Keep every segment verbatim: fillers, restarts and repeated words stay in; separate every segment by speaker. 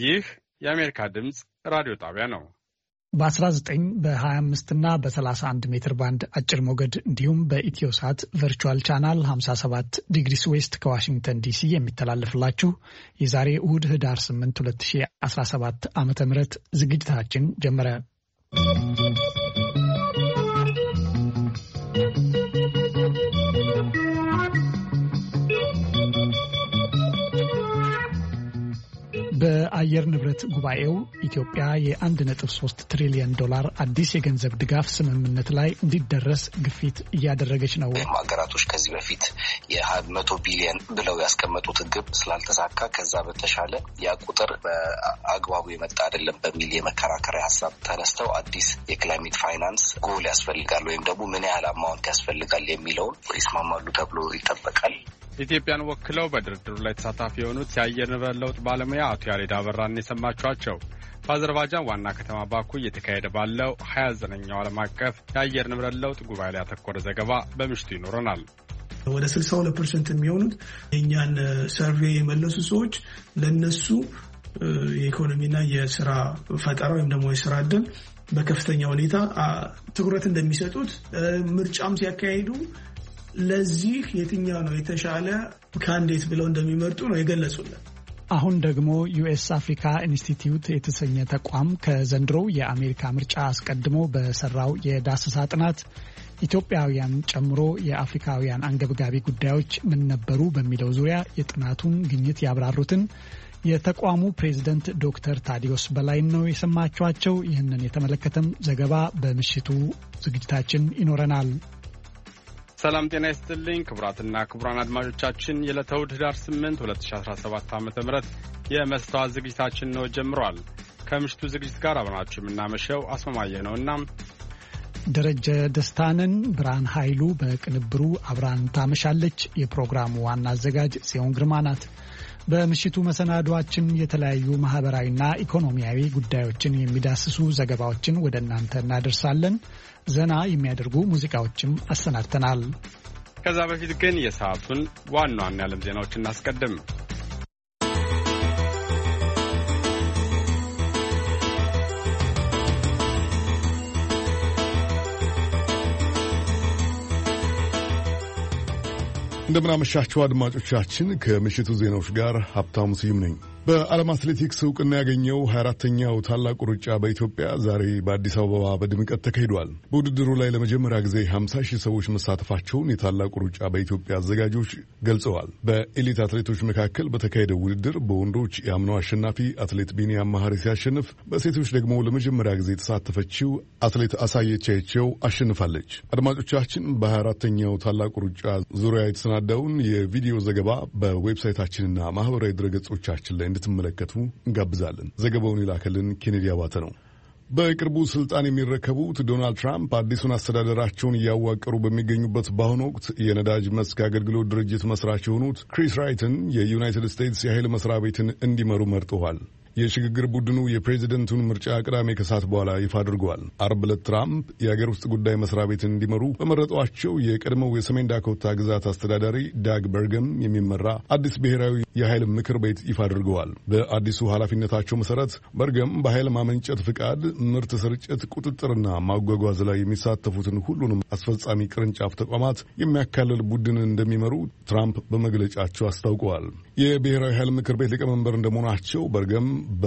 Speaker 1: ይህ የአሜሪካ ድምጽ ራዲዮ ጣቢያ ነው።
Speaker 2: በ19 በ25 እና በ31 ሜትር ባንድ አጭር ሞገድ እንዲሁም በኢትዮሳት ቨርቹዋል ቻናል ሃምሳ ሰባት ዲግሪስ ዌስት ከዋሽንግተን ዲሲ የሚተላለፍላችሁ የዛሬ እሁድ ህዳር ስምንት ሁለት ሺህ አስራ ሰባት ዓመተ ምህረት ዝግጅታችን ጀመረ። በአየር ንብረት ጉባኤው ኢትዮጵያ የአንድ ነጥብ ሶስት ትሪሊዮን ዶላር አዲስ የገንዘብ ድጋፍ ስምምነት ላይ እንዲደረስ ግፊት እያደረገች ነው።
Speaker 3: ሀገራቶች ከዚህ በፊት የመቶ ቢሊዮን ብለው ያስቀመጡት ግብ ስላልተሳካ ከዛ በተሻለ ያ ቁጥር በአግባቡ የመጣ አይደለም በሚል የመከራከሪያ ሀሳብ ተነስተው አዲስ የክላይሜት ፋይናንስ ጎል ያስፈልጋል ወይም ደግሞ ምን ያህል አማውንት ያስፈልጋል የሚለውን ይስማማሉ ተብሎ ይጠበቃል።
Speaker 1: ኢትዮጵያን ወክለው በድርድሩ ላይ ተሳታፊ የሆኑት የአየር ንብረት ለውጥ ባለሙያ አቶ ያሬድ አበራን የሰማችኋቸው። በአዘርባይጃን ዋና ከተማ ባኩ እየተካሄደ ባለው ሀያ ዘጠነኛው ዓለም አቀፍ የአየር ንብረት ለውጥ ጉባኤ ላይ ያተኮረ ዘገባ በምሽቱ ይኖረናል።
Speaker 4: ወደ ስልሳ ሁለት ፐርሰንት የሚሆኑት የእኛን ሰርቬይ የመለሱ ሰዎች ለነሱ የኢኮኖሚና የስራ ፈጠራ ወይም ደግሞ የስራ ዕድል በከፍተኛ ሁኔታ ትኩረት እንደሚሰጡት ምርጫም ሲያካሂዱ ለዚህ የትኛው ነው የተሻለ ካንዲዴት ብለው እንደሚመርጡ ነው የገለጹልን።
Speaker 2: አሁን ደግሞ ዩኤስ አፍሪካ ኢንስቲትዩት የተሰኘ ተቋም ከዘንድሮው የአሜሪካ ምርጫ አስቀድሞ በሰራው የዳሰሳ ጥናት ኢትዮጵያውያን ጨምሮ የአፍሪካውያን አንገብጋቢ ጉዳዮች ምን ነበሩ በሚለው ዙሪያ የጥናቱን ግኝት ያብራሩትን የተቋሙ ፕሬዝዳንት ዶክተር ታዲዮስ በላይ ነው የሰማችኋቸው። ይህንን የተመለከተም ዘገባ በምሽቱ ዝግጅታችን ይኖረናል።
Speaker 1: ሰላም ጤና ይስጥልኝ ክቡራትና ክቡራን አድማጮቻችን የዕለተ እሁድ ህዳር ስምንት ሁለት ሺህ አስራ ሰባት ዓመተ ምህረት የመስተዋት ዝግጅታችን ነው ጀምሯል። ከምሽቱ ዝግጅት ጋር አብራችሁ የምናመሸው አስማማየ ነውና
Speaker 2: ደረጀ ደስታንን ብርሃን ኃይሉ በቅንብሩ አብራን ታመሻለች። የፕሮግራሙ ዋና አዘጋጅ ጽዮን ግርማ ናት። በምሽቱ መሰናዷችን የተለያዩ ማህበራዊና ኢኮኖሚያዊ ጉዳዮችን የሚዳስሱ ዘገባዎችን ወደ እናንተ እናደርሳለን። ዘና የሚያደርጉ ሙዚቃዎችም አሰናድተናል።
Speaker 1: ከዛ በፊት ግን የሰዓቱን ዋና ዋና የዓለም ዜናዎች እናስቀድም።
Speaker 5: እንደምናመሻችሁ አድማጮቻችን፣ ከምሽቱ ዜናዎች ጋር ሀብታሙ ስዩም ነኝ። በዓለም አትሌቲክስ እውቅና ያገኘው ሀያ አራተኛው ታላቁ ሩጫ በኢትዮጵያ ዛሬ በአዲስ አበባ በድምቀት ተካሂዷል። በውድድሩ ላይ ለመጀመሪያ ጊዜ ሀምሳ ሺህ ሰዎች መሳተፋቸውን የታላቁ ሩጫ በኢትዮጵያ አዘጋጆች ገልጸዋል። በኤሊት አትሌቶች መካከል በተካሄደው ውድድር በወንዶች የአምናው አሸናፊ አትሌት ቢኒያም መሐሪ ሲያሸንፍ፣ በሴቶች ደግሞ ለመጀመሪያ ጊዜ የተሳተፈችው አትሌት አሳየች አይቼው አሸንፋለች። አድማጮቻችን፣ በሀያ አራተኛው ታላቁ ሩጫ ዙሪያ የተሰናዳውን የቪዲዮ ዘገባ በዌብሳይታችንና ማህበራዊ ድረገጾቻችን ላይ እንድትመለከቱ እንጋብዛለን። ዘገባውን የላከልን ኬኔዲ አባተ ነው። በቅርቡ ስልጣን የሚረከቡት ዶናልድ ትራምፕ አዲሱን አስተዳደራቸውን እያዋቀሩ በሚገኙበት በአሁኑ ወቅት የነዳጅ መስክ አገልግሎት ድርጅት መስራች የሆኑት ክሪስ ራይትን የዩናይትድ ስቴትስ የኃይል መስሪያ ቤትን እንዲመሩ መርጠዋል። የሽግግር ቡድኑ የፕሬዚደንቱን ምርጫ ቅዳሜ ከሰዓት በኋላ ይፋ አድርገዋል። አርብ ዕለት ትራምፕ የአገር ውስጥ ጉዳይ መስሪያ ቤትን እንዲመሩ በመረጧቸው የቀድሞው የሰሜን ዳኮታ ግዛት አስተዳዳሪ ዳግ በርገም የሚመራ አዲስ ብሔራዊ የኃይል ምክር ቤት ይፋ አድርገዋል። በአዲሱ ኃላፊነታቸው መሰረት በርገም በኃይል ማመንጨት ፍቃድ፣ ምርት ስርጭት፣ ቁጥጥርና ማጓጓዝ ላይ የሚሳተፉትን ሁሉንም አስፈጻሚ ቅርንጫፍ ተቋማት የሚያካልል ቡድንን እንደሚመሩ ትራምፕ በመግለጫቸው አስታውቀዋል። የብሔራዊ ኃይል ምክር ቤት ሊቀመንበር እንደመሆናቸው በርገም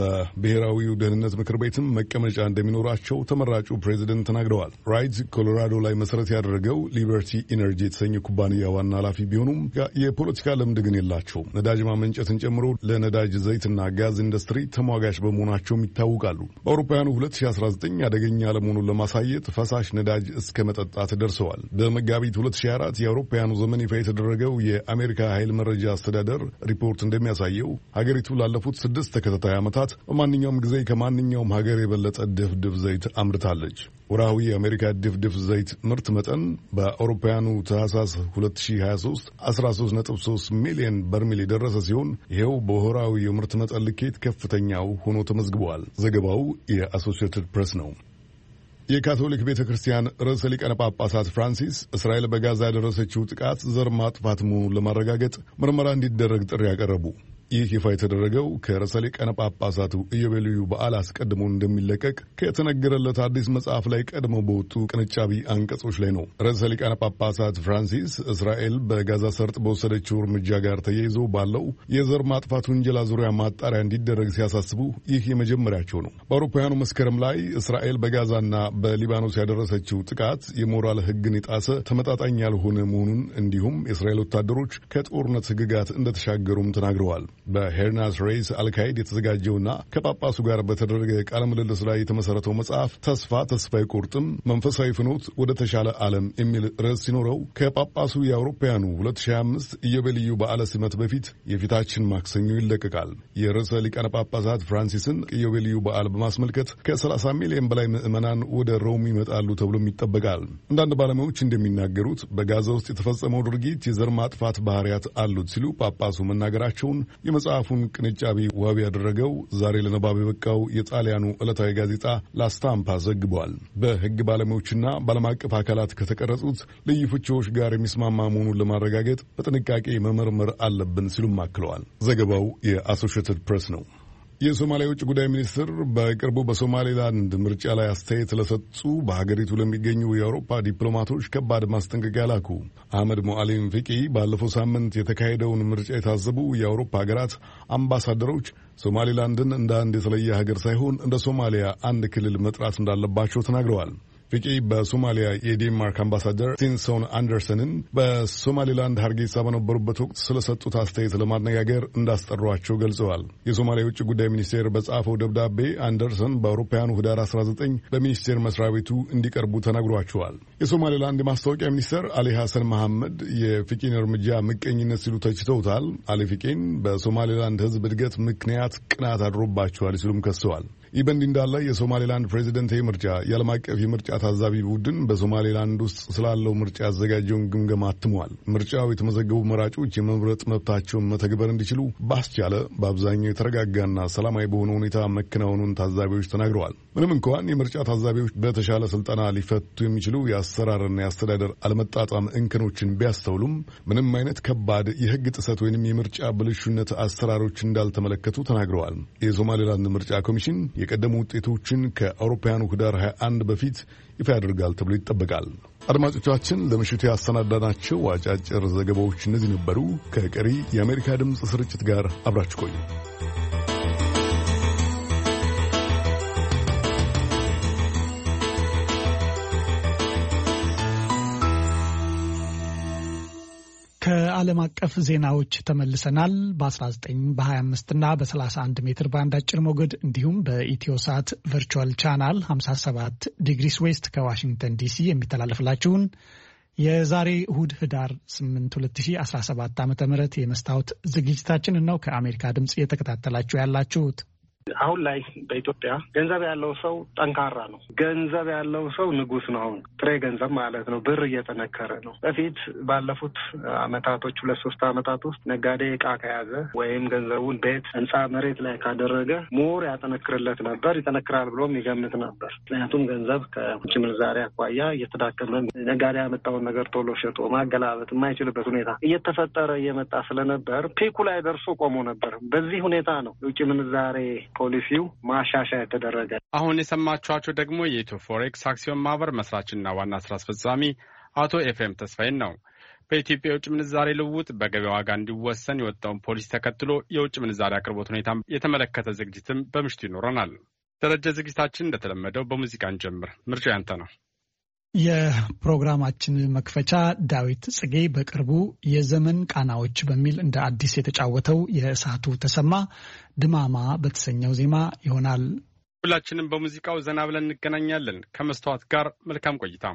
Speaker 5: በብሔራዊው ደህንነት ምክር ቤትም መቀመጫ እንደሚኖራቸው ተመራጩ ፕሬዚደንት ተናግረዋል። ራይት ኮሎራዶ ላይ መሰረት ያደረገው ሊበርቲ ኢነርጂ የተሰኘ ኩባንያ ዋና ኃላፊ ቢሆኑም የፖለቲካ ልምድ ግን የላቸውም። ነዳጅ ማመንጨትን ጨምሮ ለነዳጅ ዘይትና ጋዝ ኢንዱስትሪ ተሟጋች በመሆናቸውም ይታወቃሉ። በአውሮፓውያኑ ሁለት ሺህ አስራ ዘጠኝ አደገኛ ለመሆኑን ለማሳየት ፈሳሽ ነዳጅ እስከ መጠጣት ደርሰዋል። በመጋቢት ሁለት ሺህ አራት የአውሮፓውያኑ ዘመን ይፋ የተደረገው የአሜሪካ ኃይል መረጃ አስተዳደር ሪፖርት እንደሚያሳየው ሀገሪቱ ላለፉት ስድስት ተከታታይ ዓመታት በማንኛውም ጊዜ ከማንኛውም ሀገር የበለጠ ድፍድፍ ዘይት አምርታለች። ወርሃዊ የአሜሪካ ድፍድፍ ዘይት ምርት መጠን በአውሮፓውያኑ ታህሳስ ሁለት ሺህ ሀያ ሶስት አስራ ሶስት ነጥብ ሶስት ሚሊዮን በርሜል የደረሰ ሲሆን ይኸው በወርሃዊ የምርት መጠን ልኬት ከፍተኛው ሆኖ ተመዝግቧል። ዘገባው የአሶሲኤትድ ፕሬስ ነው። የካቶሊክ ቤተ ክርስቲያን ርዕሰ ሊቃነ ጳጳሳት ፍራንሲስ እስራኤል በጋዛ ያደረሰችው ጥቃት ዘር ማጥፋት መሆኑን ለማረጋገጥ ምርመራ እንዲደረግ ጥሪ ያቀረቡ። ይህ ይፋ የተደረገው ከርዕሰ ሊቃነ ጳጳሳቱ ኢዮቤልዩ በዓል አስቀድሞ እንደሚለቀቅ ከተነገረለት አዲስ መጽሐፍ ላይ ቀድመው በወጡ ቅንጫቢ አንቀጾች ላይ ነው። ርዕሰ ሊቃነ ጳጳሳት ፍራንሲስ እስራኤል በጋዛ ሰርጥ በወሰደችው እርምጃ ጋር ተያይዞ ባለው የዘር ማጥፋት ውንጀላ ዙሪያ ማጣሪያ እንዲደረግ ሲያሳስቡ ይህ የመጀመሪያቸው ነው። በአውሮፓውያኑ መስከረም ላይ እስራኤል በጋዛና በሊባኖስ ያደረሰችው ጥቃት የሞራል ሕግን የጣሰ ተመጣጣኝ ያልሆነ መሆኑን እንዲሁም የእስራኤል ወታደሮች ከጦርነት ሕግጋት እንደተሻገሩም ተናግረዋል። በሄርናስ ሬይስ አልካይድ የተዘጋጀውና ከጳጳሱ ጋር በተደረገ ቃለ ምልልስ ላይ የተመሰረተው መጽሐፍ ተስፋ ተስፋ አይቆርጥም መንፈሳዊ ፍኖት ወደ ተሻለ ዓለም የሚል ርዕስ ሲኖረው ከጳጳሱ የአውሮፓውያኑ ሁለት ሺህ አምስት ኢዮቤልዩ በዓለ ሲመት በፊት የፊታችን ማክሰኞ ይለቀቃል። የርዕሰ ሊቃነ ጳጳሳት ፍራንሲስን ኢዮቤልዩ በዓል በማስመልከት ከሰላሳ ሚሊዮን በላይ ምዕመናን ወደ ሮም ይመጣሉ ተብሎም ይጠበቃል። አንዳንድ ባለሙያዎች እንደሚናገሩት በጋዛ ውስጥ የተፈጸመው ድርጊት የዘር ማጥፋት ባህሪያት አሉት ሲሉ ጳጳሱ መናገራቸውን የመጽሐፉን ቅንጫቢ ዋቢ ያደረገው ዛሬ ለንባብ የበቃው የጣሊያኑ ዕለታዊ ጋዜጣ ላስታምፓ ዘግቧል። በሕግ ባለሙያዎችና በዓለም አቀፍ አካላት ከተቀረጹት ልዩ ፍቺዎች ጋር የሚስማማ መሆኑን ለማረጋገጥ በጥንቃቄ መመርመር አለብን ሲሉም አክለዋል። ዘገባው የአሶሺየትድ ፕሬስ ነው። የሶማሊያ ውጭ ጉዳይ ሚኒስትር በቅርቡ በሶማሌላንድ ምርጫ ላይ አስተያየት ለሰጡ በሀገሪቱ ለሚገኙ የአውሮፓ ዲፕሎማቶች ከባድ ማስጠንቀቂያ ላኩ። አህመድ ሞአሊም ፊቂ ባለፈው ሳምንት የተካሄደውን ምርጫ የታዘቡ የአውሮፓ ሀገራት አምባሳደሮች ሶማሌላንድን እንደ አንድ የተለየ ሀገር ሳይሆን እንደ ሶማሊያ አንድ ክልል መጥራት እንዳለባቸው ተናግረዋል። ፊቂ በሶማሊያ የዴንማርክ አምባሳደር ስቲንሶን አንደርሰንን በሶማሌላንድ ሀርጌሳ በነበሩበት ወቅት ስለሰጡት አስተያየት ለማነጋገር እንዳስጠሯቸው ገልጸዋል። የሶማሊያ ውጭ ጉዳይ ሚኒስቴር በጻፈው ደብዳቤ አንደርሰን በአውሮፓውያኑ ህዳር አስራ ዘጠኝ በሚኒስቴር መስሪያ ቤቱ እንዲቀርቡ ተናግሯቸዋል። የሶማሌላንድ የማስታወቂያ ሚኒስትር አሊ ሐሰን መሐመድ የፊቂን እርምጃ ምቀኝነት ሲሉ ተችተውታል። አሊ ፊቂን በሶማሌላንድ ህዝብ እድገት ምክንያት ቅናት አድሮባቸዋል ሲሉም ከሰዋል። ይህ በእንዲህ እንዳለ የሶማሌላንድ ፕሬዚደንታዊ ምርጫ የዓለም አቀፍ የምርጫ ታዛቢ ቡድን በሶማሌላንድ ውስጥ ስላለው ምርጫ ያዘጋጀውን ግምገማ አትሟል። ምርጫው የተመዘገቡ መራጮች የመምረጥ መብታቸውን መተግበር እንዲችሉ ባስቻለ በአብዛኛው የተረጋጋና ሰላማዊ በሆነ ሁኔታ መከናወኑን ታዛቢዎች ተናግረዋል። ምንም እንኳን የምርጫ ታዛቢዎች በተሻለ ስልጠና ሊፈቱ የሚችሉ የአሰራርና የአስተዳደር አለመጣጣም እንከኖችን ቢያስተውሉም ምንም አይነት ከባድ የህግ ጥሰት ወይንም የምርጫ ብልሹነት አሰራሮች እንዳልተመለከቱ ተናግረዋል። የሶማሌላንድ ምርጫ ኮሚሽን የቀደሙ ውጤቶችን ከአውሮፓውያኑ ህዳር ሃያ አንድ በፊት ይፋ ያደርጋል ተብሎ ይጠበቃል። አድማጮቻችን ለምሽቱ ያሰናዳናቸው አጫጭር ዘገባዎች እነዚህ ነበሩ። ከቀሪ የአሜሪካ ድምፅ ስርጭት ጋር አብራችሁ ቆዩ።
Speaker 2: ከዓለም አቀፍ ዜናዎች ተመልሰናል። በ19 በ25 እና በ31 ሜትር ባንድ አጭር ሞገድ እንዲሁም በኢትዮሳት ቨርቹዋል ቻናል ሃምሳ ሰባት ዲግሪስ ዌስት ከዋሽንግተን ዲሲ የሚተላለፍላችሁን የዛሬ እሁድ ህዳር ስምንት ሁለት ሺህ አስራ ሰባት ዓ.ም የመስታወት ዝግጅታችን ነው ከአሜሪካ ድምጽ እየተከታተላችሁ ያላችሁት።
Speaker 6: አሁን ላይ በኢትዮጵያ ገንዘብ ያለው ሰው ጠንካራ ነው። ገንዘብ ያለው ሰው ንጉስ ነው። አሁን ጥሬ ገንዘብ ማለት ነው። ብር እየጠነከረ ነው። በፊት ባለፉት አመታቶች ሁለት ሶስት አመታት ውስጥ ነጋዴ እቃ ከያዘ ወይም ገንዘቡን ቤት፣ ህንጻ፣ መሬት ላይ ካደረገ ሞር ያጠነክርለት ነበር፣ ይጠነክራል ብሎም ይገምት ነበር። ምክንያቱም ገንዘብ ከውጭ ምንዛሪ አኳያ እየተዳከመ ነጋዴ ያመጣውን ነገር ቶሎ ሸጦ ማገላበጥ የማይችልበት ሁኔታ እየተፈጠረ እየመጣ ስለነበር ፒኩ ላይ ደርሶ ቆሞ ነበር። በዚህ ሁኔታ ነው የውጭ ምንዛሬ ፖሊሲው ማሻሻያ የተደረገ።
Speaker 1: አሁን የሰማችኋቸው ደግሞ የኢትዮ ፎሬክስ አክሲዮን ማህበር መስራችና ዋና ስራ አስፈጻሚ አቶ ኤፍሬም ተስፋዬን ነው። በኢትዮጵያ የውጭ ምንዛሬ ልውውጥ በገበያ ዋጋ እንዲወሰን የወጣውን ፖሊሲ ተከትሎ የውጭ ምንዛሬ አቅርቦት ሁኔታ የተመለከተ ዝግጅትም በምሽቱ ይኖረናል። ደረጃ ዝግጅታችን እንደተለመደው በሙዚቃን ጀምር። ምርጫ ያንተ ነው።
Speaker 2: የፕሮግራማችን መክፈቻ ዳዊት ጽጌ በቅርቡ የዘመን ቃናዎች በሚል እንደ አዲስ የተጫወተው የእሳቱ ተሰማ ድማማ በተሰኘው ዜማ ይሆናል።
Speaker 1: ሁላችንም በሙዚቃው ዘና ብለን እንገናኛለን። ከመስተዋት ጋር መልካም ቆይታ።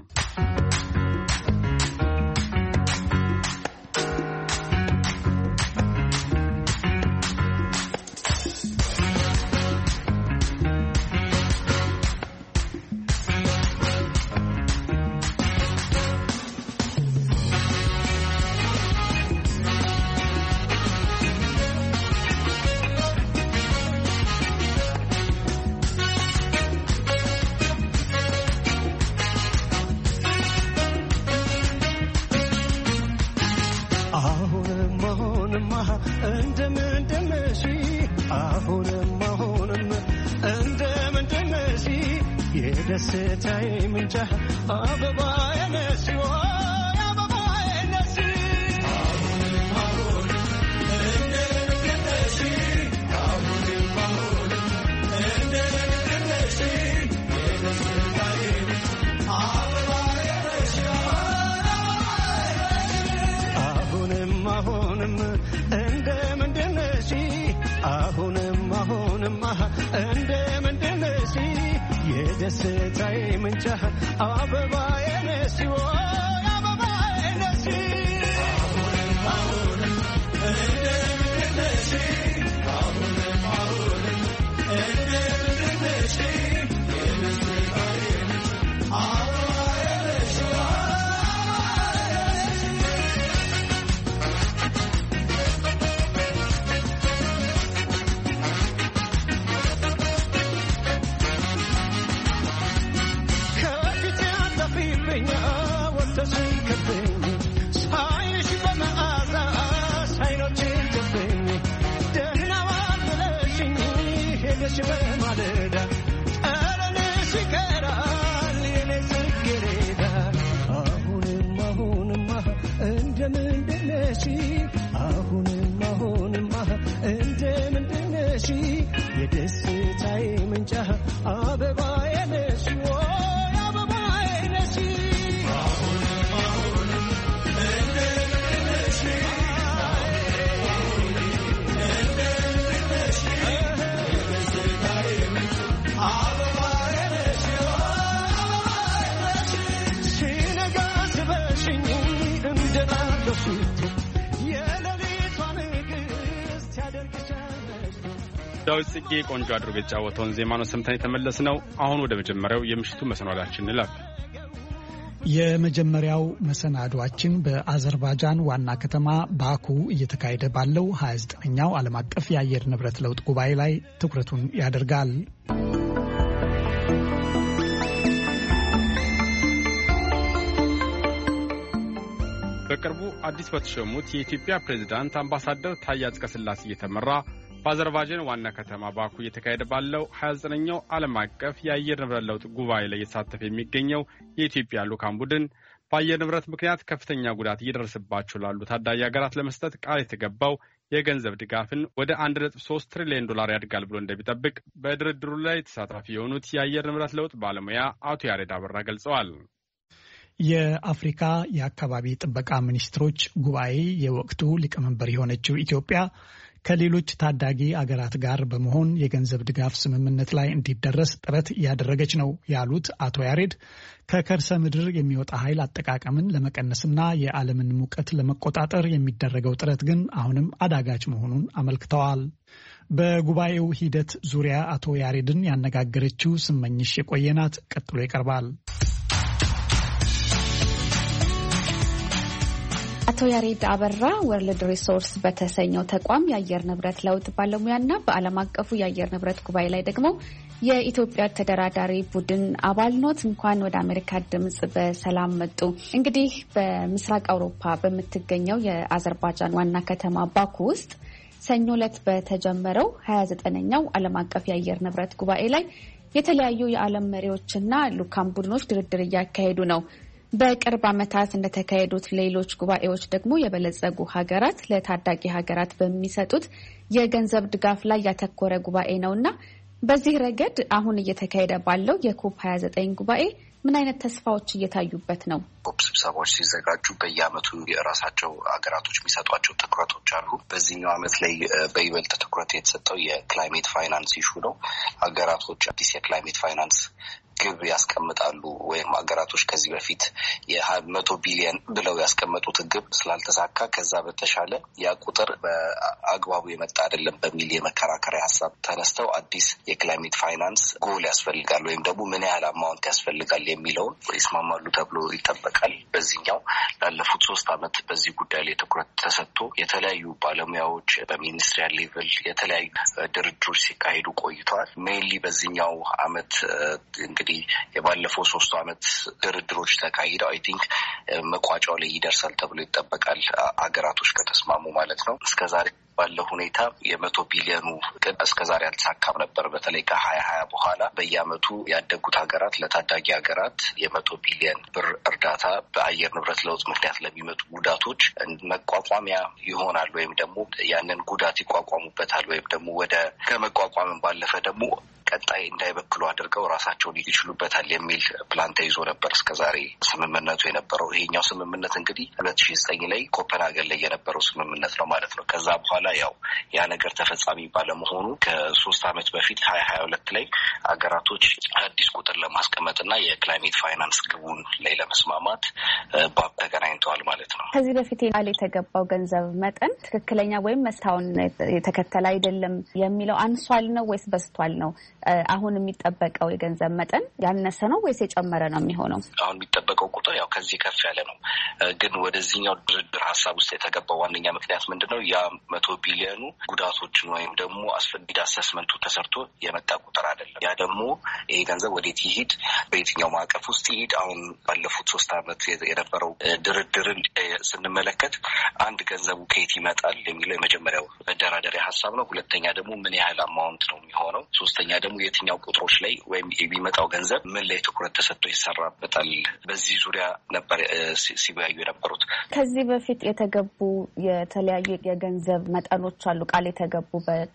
Speaker 7: እንደምን እንደምን የደስታዬ ምንጭ አበባዬ ነሽ አበባዬ ነሽ አሁን እንደነሽ አሁን አሁን እንደነሽ የደስታዬ አበባዬ ነሽ አሁንም አሁንም እንደምንድነሽ አሁንም አሁንም እንደምንድነሽ የደስታዬ ምንጭ አበባዬ ነሽ አበባዬ ነሽ አሁንም አሁንም እንደምንድነሽ አሁንም አሁንም እንደምንድነሽ የደስታዬ ምንጭ አበባዬ ነሽ አሁንም አሁንም እንደምንድነሽ የደስታዬ ምንጭ አበባዬ ነሽ አበባዬ ነሽ አሁንም አሁንም እንደምንድነሽ እንደምንድነሽ የደስታዬ ምንጭ አበባዬ ነሽ አበባዬ ነሽ ሲነጋ ስበሽኝ እንደናለሽ
Speaker 1: ዳዊት ጽጌ ቆንጆ አድርጎ የጫወተውን ዜማ ነው ሰምተን የተመለስነው። አሁን ወደ መጀመሪያው የምሽቱ መሰናዷችን እንለፍ።
Speaker 2: የመጀመሪያው መሰናዷችን በአዘርባይጃን ዋና ከተማ ባኩ እየተካሄደ ባለው ሃያ ዘጠነኛው ዓለም አቀፍ የአየር ንብረት ለውጥ ጉባኤ ላይ ትኩረቱን ያደርጋል።
Speaker 1: በቅርቡ አዲስ በተሾሙት የኢትዮጵያ ፕሬዝዳንት አምባሳደር ታዬ አጽቀሥላሴ እየተመራ በአዘርባይጃን ዋና ከተማ ባኩ እየተካሄደ ባለው ሃያ ዘጠነኛው ዓለም አቀፍ የአየር ንብረት ለውጥ ጉባኤ ላይ እየተሳተፈ የሚገኘው የኢትዮጵያ ልዑካን ቡድን በአየር ንብረት ምክንያት ከፍተኛ ጉዳት እየደረሰባቸው ላሉ ታዳጊ ሀገራት ለመስጠት ቃል የተገባው የገንዘብ ድጋፍን ወደ አንድ ነጥብ ሶስት ትሪሊዮን ዶላር ያድጋል ብሎ እንደሚጠብቅ በድርድሩ ላይ ተሳታፊ የሆኑት የአየር ንብረት ለውጥ ባለሙያ አቶ ያሬድ አበራ ገልጸዋል።
Speaker 2: የአፍሪካ የአካባቢ ጥበቃ ሚኒስትሮች ጉባኤ የወቅቱ ሊቀመንበር የሆነችው ኢትዮጵያ ከሌሎች ታዳጊ አገራት ጋር በመሆን የገንዘብ ድጋፍ ስምምነት ላይ እንዲደረስ ጥረት እያደረገች ነው ያሉት አቶ ያሬድ ከከርሰ ምድር የሚወጣ ኃይል አጠቃቀምን ለመቀነስና የዓለምን ሙቀት ለመቆጣጠር የሚደረገው ጥረት ግን አሁንም አዳጋች መሆኑን አመልክተዋል። በጉባኤው ሂደት ዙሪያ አቶ ያሬድን ያነጋገረችው ስመኝሽ የቆየናት ቀጥሎ ይቀርባል።
Speaker 8: አቶ ያሬድ አበራ ወርልድ ሪሶርስ በተሰኘው ተቋም የአየር ንብረት ለውጥ ባለሙያና በዓለም አቀፉ የአየር ንብረት ጉባኤ ላይ ደግሞ የኢትዮጵያ ተደራዳሪ ቡድን አባል ኖት። እንኳን ወደ አሜሪካ ድምጽ በሰላም መጡ። እንግዲህ በምስራቅ አውሮፓ በምትገኘው የአዘርባይጃን ዋና ከተማ ባኩ ውስጥ ሰኞ ዕለት በተጀመረው ሃያ ዘጠነኛው ዓለም አቀፍ የአየር ንብረት ጉባኤ ላይ የተለያዩ የዓለም መሪዎችና ልዑካን ቡድኖች ድርድር እያካሄዱ ነው። በቅርብ ዓመታት እንደተካሄዱት ሌሎች ጉባኤዎች ደግሞ የበለጸጉ ሀገራት ለታዳጊ ሀገራት በሚሰጡት የገንዘብ ድጋፍ ላይ ያተኮረ ጉባኤ ነውና በዚህ ረገድ አሁን እየተካሄደ ባለው የኮፕ ሃያ ዘጠኝ ጉባኤ ምን አይነት ተስፋዎች እየታዩበት ነው?
Speaker 3: ኮፕ ስብሰባዎች ሲዘጋጁ በየዓመቱ የራሳቸው ሀገራቶች የሚሰጧቸው ትኩረቶች አሉ። በዚህኛው ዓመት ላይ በይበልጥ ትኩረት የተሰጠው የክላይሜት ፋይናንስ ኢሹ ነው። ሀገራቶች አዲስ የክላይሜት ፋይናንስ ግብ ያስቀምጣሉ ወይም ሀገራቶች ከዚህ በፊት የመቶ ቢሊዮን ብለው ያስቀመጡት ግብ ስላልተሳካ ከዛ በተሻለ ያ ቁጥር በአግባቡ የመጣ አይደለም በሚል የመከራከሪያ ሀሳብ ተነስተው አዲስ የክላይሜት ፋይናንስ ጎል ያስፈልጋል ወይም ደግሞ ምን ያህል አማውንት ያስፈልጋል የሚለውን ይስማማሉ ተብሎ ይጠበቃል። በዚህኛው ላለፉት ሶስት ዓመት በዚህ ጉዳይ ላይ ትኩረት ተሰጥቶ የተለያዩ ባለሙያዎች በሚኒስትሪያል ሌቭል የተለያዩ ድርድሮች ሲካሄዱ ቆይተዋል። ሜይንሊ በዚህኛው ዓመት እንግዲህ እንግዲህ የባለፈው ሶስት አመት ድርድሮች ተካሂደው አይ ቲንክ መቋጫው ላይ ይደርሳል ተብሎ ይጠበቃል አገራቶች ከተስማሙ ማለት ነው። እስከዛሬ ባለው ሁኔታ የመቶ ቢሊዮኑ ግን እስከዛሬ አልተሳካም ነበር። በተለይ ከሀያ ሀያ በኋላ በየአመቱ ያደጉት ሀገራት ለታዳጊ ሀገራት የመቶ ቢሊዮን ብር እርዳታ በአየር ንብረት ለውጥ ምክንያት ለሚመጡ ጉዳቶች መቋቋሚያ ይሆናል ወይም ደግሞ ያንን ጉዳት ይቋቋሙበታል ወይም ደግሞ ወደ ከመቋቋምን ባለፈ ደግሞ ቀጣይ እንዳይበክሉ አድርገው ራሳቸውን ይችሉበታል የሚል ፕላን ተይዞ ነበር እስከዛሬ ስምምነቱ የነበረው። ይሄኛው ስምምነት እንግዲህ ሁለት ሺህ ዘጠኝ ላይ ኮፐንሃገን ላይ የነበረው ስምምነት ነው ማለት ነው። ከዛ በኋላ ያው ያ ነገር ተፈጻሚ ባለመሆኑ ከሶስት አመት በፊት ሀያ ሀያ ሁለት ላይ አገራቶች አዲስ ቁጥር ለማስቀመጥና የክላይሜት ፋይናንስ ግቡን ላይ ለመስማማት ባብ ተገናኝተዋል ማለት ነው።
Speaker 8: ከዚህ በፊት ቃል የተገባው ገንዘብ መጠን ትክክለኛ ወይም መስታውን የተከተለ አይደለም የሚለው አንሷል ነው ወይስ በስቷል ነው? አሁን የሚጠበቀው የገንዘብ መጠን ያነሰ ነው ወይስ የጨመረ ነው የሚሆነው?
Speaker 3: አሁን የሚጠበቀው ቁጥር ያው ከዚህ ከፍ ያለ ነው። ግን ወደዚህኛው ድርድር ሀሳብ ውስጥ የተገባው ዋነኛ ምክንያት ምንድነው? ያ መቶ ቢሊዮኑ ጉዳቶችን ወይም ደግሞ አስፈላጊ አሰስመንቱ ተሰርቶ የመጣ ቁጥር አይደለም። ያ ደግሞ ይሄ ገንዘብ ወዴት ይሄድ፣ በየትኛው ማዕቀፍ ውስጥ ይሄድ፣ አሁን ባለፉት ሶስት አመት የነበረው ድርድርን ስንመለከት አንድ ገንዘቡ ከየት ይመጣል የሚለው የመጀመሪያው መደራደሪያ ሀሳብ ነው። ሁለተኛ ደግሞ ምን ያህል አማውንት ነው የሚሆነው፣ ሶስተኛ ደግሞ የትኛው ቁጥሮች ላይ ወይም የሚመጣው ገንዘብ ምን ላይ ትኩረት ተሰጥቶ ይሰራበታል። በዚህ ዙሪያ ነበር ሲወያዩ የነበሩት። ከዚህ
Speaker 8: በፊት የተገቡ የተለያዩ የገንዘብ መጠኖች አሉ ቃል የተገቡ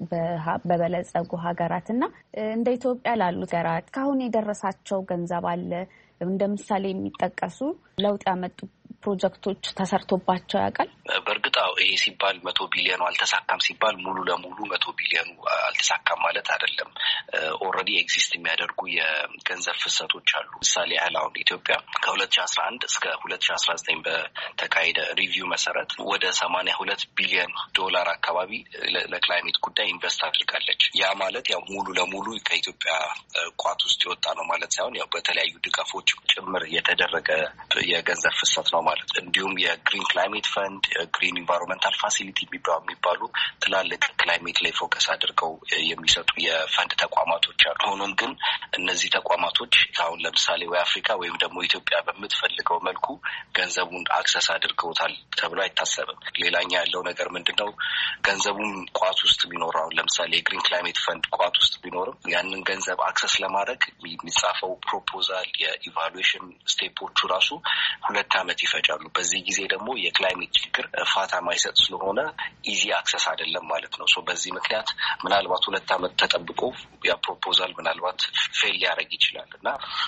Speaker 8: በበለጸጉ ሀገራት እና እንደ ኢትዮጵያ ላሉ ሀገራት ካሁን የደረሳቸው ገንዘብ አለ? እንደ ምሳሌ የሚጠቀሱ ለውጥ ያመጡ ፕሮጀክቶች ተሰርቶባቸው ያውቃል?
Speaker 3: በእርግጥ ይሄ ሲባል መቶ ቢሊዮኑ አልተሳካም ሲባል ሙሉ ለሙሉ መቶ ቢሊዮኑ አልተሳካም ማለት አይደለም። ኦልሬዲ ኤግዚስት የሚያደርጉ የገንዘብ ፍሰቶች አሉ። ምሳሌ ያህል አሁን ኢትዮጵያ ከሁለት ሺህ አስራ አንድ እስከ ሁለት ሺህ አስራ ዘጠኝ በተካሄደ ሪቪው መሰረት ወደ ሰማንያ ሁለት ቢሊዮን ዶላር አካባቢ ለክላይሜት ጉዳይ ኢንቨስት አድርጋለች። ያ ማለት ያው ሙሉ ለሙሉ ከኢትዮጵያ ቋት ውስጥ የወጣ ነው ማለት ሳይሆን ያው በተለያዩ ድጋፎች ጭምር የተደረገ የገንዘብ ፍሰት ነው ማለት። እንዲሁም የግሪን ክላይሜት ፈንድ፣ ግሪን ኢንቫይሮንመንታል ፋሲሊቲ የሚባሉ ትላልቅ ክላይሜት ላይ ፎከስ አድርገው የሚሰጡ የፈንድ ተቋማቶች አሉ። ሆኖም ግን እነዚህ ተቋማቶች አሁን ለምሳሌ ወይ አፍሪካ ወይም ደግሞ ኢትዮጵያ በምትፈልገው መልኩ ገንዘቡን አክሰስ አድርገውታል ተብሎ አይታሰብም። ሌላኛ ያለው ነገር ምንድነው? ገንዘቡን ቋት ውስጥ ቢኖር አሁን ለምሳሌ የግሪን ክላይሜት ፈንድ ቋት ውስጥ ቢኖርም ያንን ገንዘብ አክሰስ ለማድረግ የሚጻፈው ፕሮፖዛል የኢቫሉዌሽን ስቴፖቹ ራሱ ሁለት አመት ይፈጃሉ። በዚህ ጊዜ ደግሞ የክላይሜት ችግር ፋታ ማይሰጥ ስለሆነ ኢዚ አክሰስ አይደለም ማለት ነው። ሶ በዚህ ምክንያት ምናልባት ሁለት አመት ተጠብቆ ያ ፕሮፖዛል ምናልባት ፌል ሊያደርግ ይችላል እና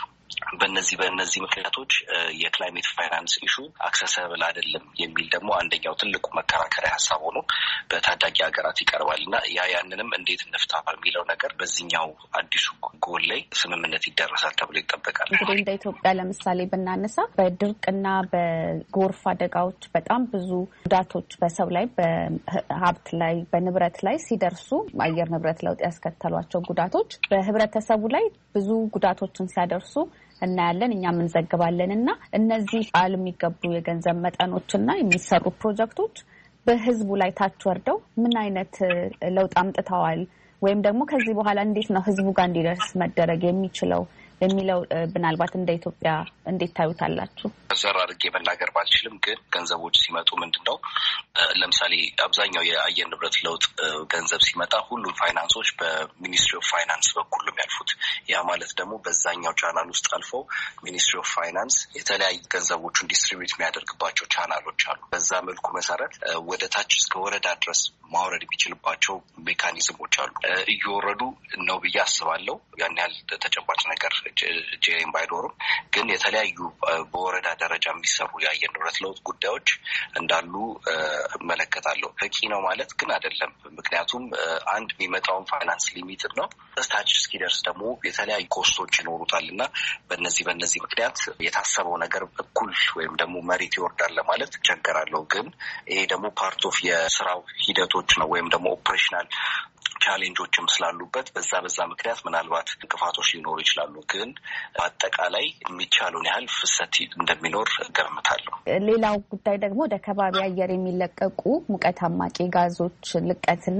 Speaker 3: በእነዚህ በእነዚህ ምክንያቶች የክላይሜት ፋይናንስ ኢሹ አክሰሰብል አይደለም የሚል ደግሞ አንደኛው ትልቁ መከራከሪያ ሀሳብ ሆኖ በታዳጊ ሀገራት ይቀርባል እና ያ ያንንም እንዴት እንፍታ በሚለው ነገር በዚህኛው አዲሱ ጎል ላይ ስምምነት ይደረሳል ተብሎ ይጠበቃል።
Speaker 8: እንግዲህ እንደ ኢትዮጵያ ለምሳሌ ብናነሳ በድርቅና በጎርፍ አደጋዎች በጣም ብዙ ጉዳቶች በሰው ላይ፣ በሀብት ላይ፣ በንብረት ላይ ሲደርሱ አየር ንብረት ለውጥ ያስከተሏቸው ጉዳቶች በህብረተሰቡ ላይ ብዙ ጉዳቶችን ሲያደርሱ እናያለን፣ እኛም እንዘግባለን እና እነዚህ ቃል የሚገቡ የገንዘብ መጠኖችና የሚሰሩ ፕሮጀክቶች በህዝቡ ላይ ታች ወርደው ምን አይነት ለውጥ አምጥተዋል ወይም ደግሞ ከዚህ በኋላ እንዴት ነው ህዝቡ ጋር እንዲደርስ መደረግ የሚችለው የሚለው ምናልባት እንደ ኢትዮጵያ እንዴት ታዩታላችሁ?
Speaker 3: ዘር አድርጌ መናገር ባልችልም ግን ገንዘቦች ሲመጡ ምንድነው ለምሳሌ አብዛኛው የአየር ንብረት ለውጥ ገንዘብ ሲመጣ ሁሉም ፋይናንሶች በሚኒስትሪ ኦፍ ፋይናንስ በኩል ነው የሚያልፉት። ያ ማለት ደግሞ በዛኛው ቻናል ውስጥ አልፈው ሚኒስትሪ ኦፍ ፋይናንስ የተለያዩ ገንዘቦቹን ዲስትሪቢዩት የሚያደርግባቸው ቻናሎች አሉ። በዛ መልኩ መሰረት ወደ ታች እስከ ወረዳ ድረስ ማውረድ የሚችልባቸው ሜካኒዝሞች አሉ። እየወረዱ ነው ብዬ አስባለሁ። ያን ያህል ተጨባጭ ነገር ጄሬም ባይኖርም ግን የተለያዩ በወረዳ ደረጃ የሚሰሩ የአየር ንብረት ለውጥ ጉዳዮች እንዳሉ እመለከታለሁ። በቂ ነው ማለት ግን አይደለም። ምክንያቱም አንድ የሚመጣውን ፋይናንስ ሊሚት ነው ስታች እስኪደርስ ደግሞ የተለያዩ ኮስቶች ይኖሩታል እና በእነዚህ በእነዚህ ምክንያት የታሰበው ነገር እኩል ወይም ደግሞ መሬት ይወርዳል ለማለት ቸገራለሁ። ግን ይሄ ደግሞ ፓርት ኦፍ የስራው ሂደቶች ነው ወይም ደግሞ ኦፕሬሽናል ቻሌንጆችም ስላሉበት በዛ በዛ ምክንያት ምናልባት እንቅፋቶች ሊኖሩ ይችላሉ። ግን በአጠቃላይ የሚቻለውን ያህል ፍሰት እንደሚኖር ገምታለሁ።
Speaker 8: ሌላው ጉዳይ ደግሞ ወደ ከባቢ አየር የሚለቀቁ ሙቀት አማቂ ጋዞች ልቀትና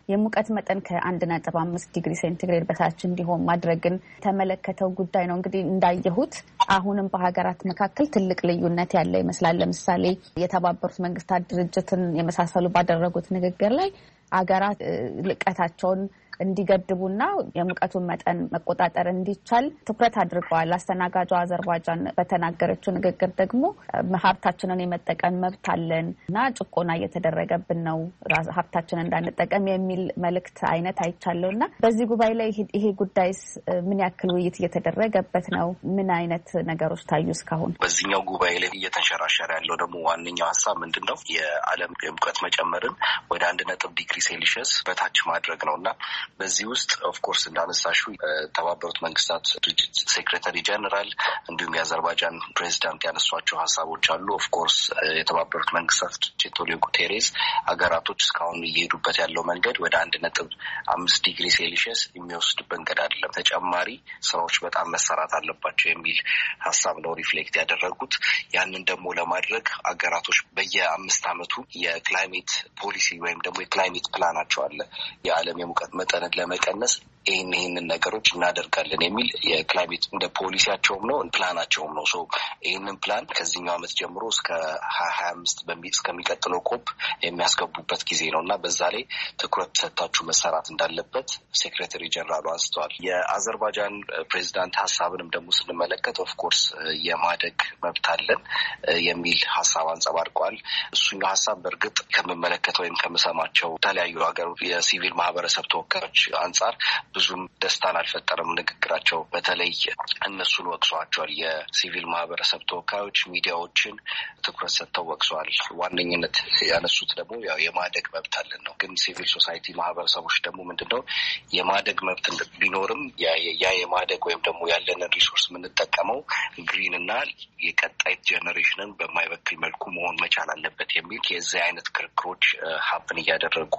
Speaker 8: የሙቀት መጠን ከአንድ ነጥብ አምስት ዲግሪ ሴንቲግሬድ በታች እንዲሆን ማድረግን ተመለከተው ጉዳይ ነው። እንግዲህ እንዳየሁት አሁንም በሀገራት መካከል ትልቅ ልዩነት ያለ ይመስላል። ለምሳሌ የተባበሩት መንግስታት ድርጅትን የመሳሰሉ ባደረጉት ንግግር ላይ ሀገራት ልቀታቸውን እንዲገድቡና የሙቀቱን መጠን መቆጣጠር እንዲቻል ትኩረት አድርገዋል። አስተናጋጇ አዘርባይጃን በተናገረችው ንግግር ደግሞ ሀብታችንን የመጠቀም መብት አለን እና ጭቆና እየተደረገብን ነው ሀብታችንን እንዳንጠቀም የሚል መልእክት አይነት አይቻለሁ እና በዚህ ጉባኤ ላይ ይሄ ጉዳይስ ምን ያክል ውይይት እየተደረገበት ነው? ምን አይነት ነገሮች ታዩ እስካሁን?
Speaker 3: በዚህኛው ጉባኤ ላይ እየተንሸራሸረ ያለው ደግሞ ዋነኛው ሀሳብ ምንድን ነው? የዓለም የሙቀት መጨመርን ወደ አንድ ነጥብ ዲግሪ ሴልሺየስ በታች ማድረግ ነው እና በዚህ ውስጥ ኦፍኮርስ እንዳነሳሹ የተባበሩት መንግስታት ድርጅት ሴክሬታሪ ጀነራል እንዲሁም የአዘርባይጃን ፕሬዚዳንት ያነሷቸው ሀሳቦች አሉ። ኦፍኮርስ የተባበሩት መንግስታት ድርጅት አንቶኒዮ ጉቴሬስ ሀገራቶች እስካሁን እየሄዱበት ያለው መንገድ ወደ አንድ ነጥብ አምስት ዲግሪ ሴልሺየስ የሚወስድ መንገድ አይደለም፣ ተጨማሪ ስራዎች በጣም መሰራት አለባቸው የሚል ሀሳብ ነው ሪፍሌክት ያደረጉት። ያንን ደግሞ ለማድረግ ሀገራቶች በየአምስት ዓመቱ የክላይሜት ፖሊሲ ወይም ደግሞ የክላይሜት ፕላናቸው አለ የዓለም የሙቀት መጠን ለመቀነስ ይህን ይህንን ነገሮች እናደርጋለን የሚል የክላይሜት እንደ ፖሊሲያቸውም ነው ፕላናቸውም ነው። ሶ ይህንን ፕላን ከዚህኛው ዓመት ጀምሮ እስከ ሀያ ሀያ አምስት እስከሚቀጥለው ኮፕ የሚያስገቡበት ጊዜ ነው እና በዛ ላይ ትኩረት ሰጥታችሁ መሰራት እንዳለበት ሴክሬታሪ ጀነራሉ አንስተዋል። የአዘርባይጃን ፕሬዚዳንት ሀሳብንም ደግሞ ስንመለከት ኦፍኮርስ የማደግ መብት አለን የሚል ሀሳብ አንጸባርቀዋል። እሱኛው ሀሳብ በእርግጥ ከምመለከተው ወይም ከምሰማቸው የተለያዩ ሀገር የሲቪል ማህበረሰብ ተወካዮች አንጻር ብዙም ደስታን አልፈጠረም ንግግራቸው። በተለይ እነሱን ወቅሰዋቸዋል። የሲቪል ማህበረሰብ ተወካዮች ሚዲያዎችን ትኩረት ሰጥተው ወቅሰዋል። ዋነኝነት ያነሱት ደግሞ ያው የማደግ መብት አለን ነው። ግን ሲቪል ሶሳይቲ ማህበረሰቦች ደግሞ ምንድነው የማደግ መብት ቢኖርም ያ የማደግ ወይም ደግሞ ያለንን ሪሶርስ የምንጠቀመው ግሪን እና የቀጣይ ጄኔሬሽንን በማይበክል መልኩ መሆን መቻል አለበት የሚል የዚህ አይነት ክርክሮች ሀፕን እያደረጉ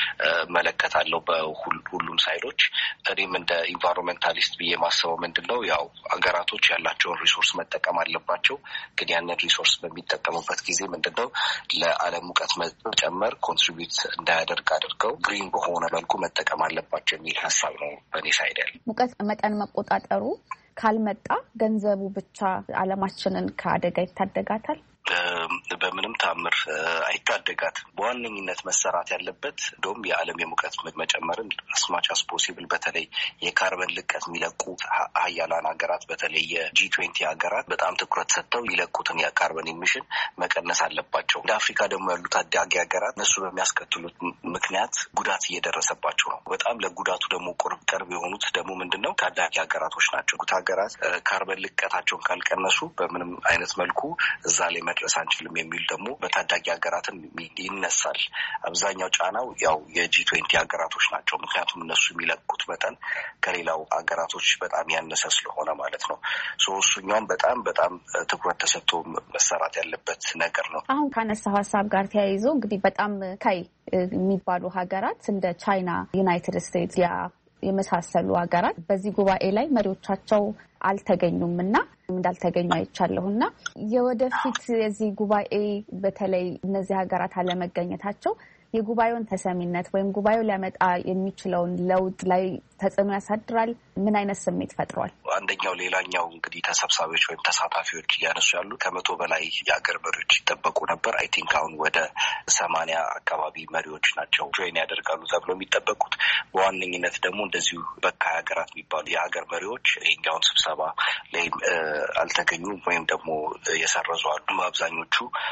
Speaker 3: መለከታለሁ በሁሉም ሳይዶች። እኔም እንደ ኢንቫይሮንሜንታሊስት ብዬ ማሰበው ምንድነው ያው ሀገራቶች ያላቸውን ሪሶርስ መጠቀም አለባቸው። ግን ያንን ሪሶርስ በሚጠቀሙበት ጊዜ ምንድነው ለዓለም ሙቀት መጨመር ኮንትሪቢዩት እንዳያደርግ አድርገው ግሪን በሆነ መልኩ መጠቀም አለባቸው የሚል ሀሳብ ነው በእኔ ሳይድ ያለ።
Speaker 8: ሙቀት መጠን መቆጣጠሩ ካልመጣ ገንዘቡ ብቻ ዓለማችንን ከአደጋ ይታደጋታል?
Speaker 3: በምንም ታምር አይታደጋት። በዋነኝነት መሰራት ያለበት እንደውም የዓለም የሙቀት መጨመርን አስማች አስ ፖሲብል በተለይ የካርበን ልቀት የሚለቁ ሀያላን ሀገራት በተለይ የጂ ትዌንቲ ሀገራት በጣም ትኩረት ሰጥተው ይለቁትን የካርበን ኢሚሽን መቀነስ አለባቸው። እንደ አፍሪካ ደግሞ ያሉት ታዳጊ ሀገራት እነሱ በሚያስከትሉት ምክንያት ጉዳት እየደረሰባቸው ነው። በጣም ለጉዳቱ ደግሞ ቁርብ ቅርብ የሆኑት ደግሞ ምንድነው ታዳጊ ሀገራቶች ናቸው። ሀገራት ካርበን ልቀታቸውን ካልቀነሱ በምንም አይነት መልኩ እዛ ላይ መድረስ አንችልም የሚል ደግሞ በታዳጊ ሀገራትን ይነሳል። አብዛኛው ጫናው ያው የጂ ትዌንቲ ሀገራቶች ናቸው። ምክንያቱም እነሱ የሚለቁት መጠን ከሌላው ሀገራቶች በጣም ያነሰ ስለሆነ ማለት ነው። ሶ እሱኛውም በጣም በጣም ትኩረት ተሰጥቶ መሰራት ያለበት ነገር ነው።
Speaker 8: አሁን ካነሳው ሀሳብ ጋር ተያይዞ እንግዲህ በጣም ካይ የሚባሉ ሀገራት እንደ ቻይና፣ ዩናይትድ ስቴትስ ያ የመሳሰሉ ሀገራት በዚህ ጉባኤ ላይ መሪዎቻቸው አልተገኙም እና እንዳልተገኙ አይቻለሁና የወደፊት የዚህ ጉባኤ በተለይ እነዚህ ሀገራት አለመገኘታቸው የጉባኤውን ተሰሚነት ወይም ጉባኤው ሊያመጣ የሚችለውን ለውጥ ላይ ተጽዕኖ ያሳድራል? ምን አይነት ስሜት ፈጥሯል?
Speaker 3: አንደኛው ሌላኛው እንግዲህ ተሰብሳቢዎች ወይም ተሳታፊዎች እያነሱ ያሉ ከመቶ በላይ የሀገር መሪዎች ይጠበቁ ነበር። አይ ቲንክ አሁን ወደ ሰማንያ አካባቢ መሪዎች ናቸው ጆይን ያደርጋሉ ተብሎ የሚጠበቁት። በዋነኝነት ደግሞ እንደዚሁ በካይ ሀገራት የሚባሉ የሀገር መሪዎች ይሄኛውን ስብሰባ ላይ አልተገኙም ወይም ደግሞ የሰረዙ አሉ አብዛኞቹ።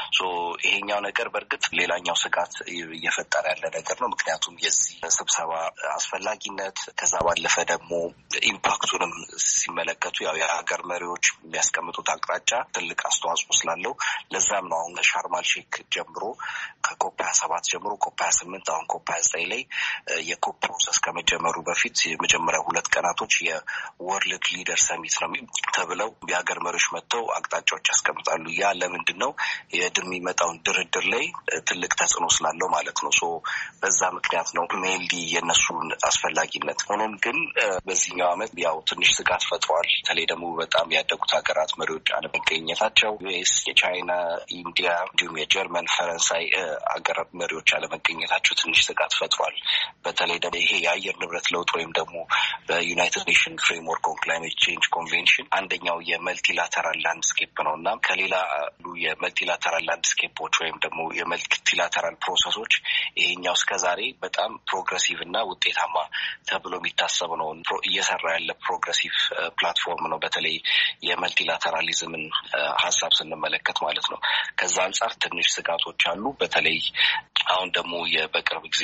Speaker 3: ይሄኛው ነገር በእርግጥ ሌላኛው ስጋት እየፈጠረ ያለ ነገር ነው። ምክንያቱም የዚህ ስብሰባ አስፈላጊነት ከዛ ባለፈ ደግሞ ኢምፓክቱንም ሲመለከቱ ያው የሀገር መሪዎች የሚያስቀምጡት አቅጣጫ ትልቅ አስተዋጽኦ ስላለው ለዛም ነው አሁን ሻርማል ሼክ ጀምሮ ከኮፕ ሀያ ሰባት ጀምሮ ኮፕ ሀያ ስምንት አሁን ኮፕ ሀያ ዘጠኝ ላይ የኮፕ ፕሮሰስ ከመጀመሩ በፊት የመጀመሪያ ሁለት ቀናቶች የወርልድ ሊደር ሰሚት ነው ተብለው የሀገር መሪዎች መጥተው አቅጣጫዎች ያስቀምጣሉ። ያ ለምንድን ነው የሚመጣውን ድርድር ላይ ትልቅ ተጽዕኖ ስላለው ማለት ነው። ሶ በዛ ምክንያት ነው ሜይንሊ የነሱን አስፈላጊነት ሆኖ ሆኖም ግን በዚህኛው ዓመት ያው ትንሽ ስጋት ፈጥሯል። በተለይ ደግሞ በጣም ያደጉት ሀገራት መሪዎች አለመገኘታቸው፣ ዩኤስ፣ የቻይና፣ ኢንዲያ እንዲሁም የጀርመን፣ ፈረንሳይ ሀገር መሪዎች አለመገኘታቸው ትንሽ ስጋት ፈጥሯል። በተለይ ደግሞ ይሄ የአየር ንብረት ለውጥ ወይም ደግሞ በዩናይትድ ኔሽን ፍሬምወርክ ኦን ክላይሜት ቼንጅ ኮንቬንሽን አንደኛው የመልቲላተራል ላንድስኬፕ ነው እና ከሌላ የመልቲላተራል ላንድስኬፖች ወይም ደግሞ የመልቲላተራል ፕሮሰሶች ይሄኛው እስከዛሬ በጣም ፕሮግረሲቭ እና ውጤታማ ተብሎ የሚታሰብ ነው። እየሰራ ያለ ፕሮግረሲቭ ፕላትፎርም ነው። በተለይ የመልቲላተራሊዝምን ሀሳብ ስንመለከት ማለት ነው። ከዛ አንጻር ትንሽ ስጋቶች አሉ። በተለይ አሁን ደግሞ በቅርብ ጊዜ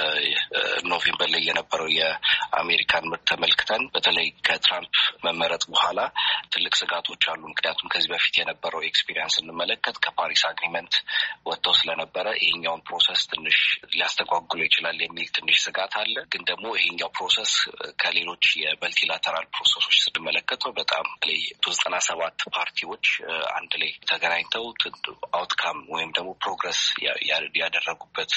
Speaker 3: ኖቬምበር ላይ የነበረው የአሜሪካን ምርት ተመልክተን በተለይ ከትራምፕ መመረጥ በኋላ ትልቅ ስጋቶች አሉ። ምክንያቱም ከዚህ በፊት የነበረው ኤክስፒሪየንስ ስንመለከት ከፓሪስ አግሪመንት ወጥተው ስለነበረ ይሄኛውን ፕሮሰስ ትንሽ ሊያስተጓጉሎ ይችላል የሚል ትንሽ ስጋት አለ። ግን ደግሞ ይሄኛው ፕሮሰስ ከሌሎች የመልቲላተራል ፕሮሰሶች ስንመለከተው በጣም ላይ ዘጠና ሰባት ፓርቲዎች አንድ ላይ ተገናኝተው አውትካም ወይም ደግሞ ፕሮግረስ ያደረጉበት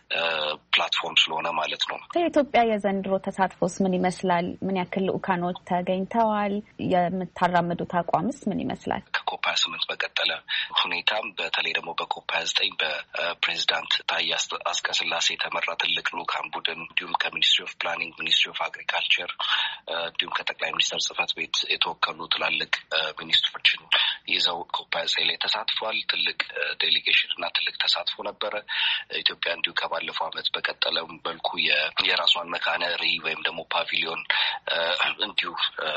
Speaker 3: ፕላትፎርም ስለሆነ ማለት ነው።
Speaker 8: የኢትዮጵያ የዘንድሮ ተሳትፎስ ምን ይመስላል? ምን ያክል ልኡካኖች ተገኝተዋል? የምታራምዱት አቋምስ ምን ይመስላል?
Speaker 3: ከኮፕ ሀያ ስምንት በቀጠለ ሁኔታም በተለይ ደግሞ በኮፕ ሀያ ዘጠኝ በፕሬዚዳንት ታዬ አጽቀሥላሴ የተመራ ትልቅ ልኡካን ቡድን እንዲሁም ከሚኒስትሪ ኦፍ ፕላኒንግ፣ ሚኒስትሪ ኦፍ አግሪካልቸር እንዲሁም ከጠቅላይ ሚኒስትር ጽህፈት ቤት የተወከሉ ትላልቅ ሚኒስትሮችን ይዘው ኮፕ ሀያ ዘጠኝ ላይ ተሳትፏል። ትልቅ ዴሊጌሽን እና ትልቅ ተሳትፎ ነበረ። ኢትዮጵያ እንዲሁ ከባለፈው ዓመት በቀጠለ መልኩ የራሷን መካነ ርዕይ ወይም ደግሞ ፓቪሊዮን እንዲሁ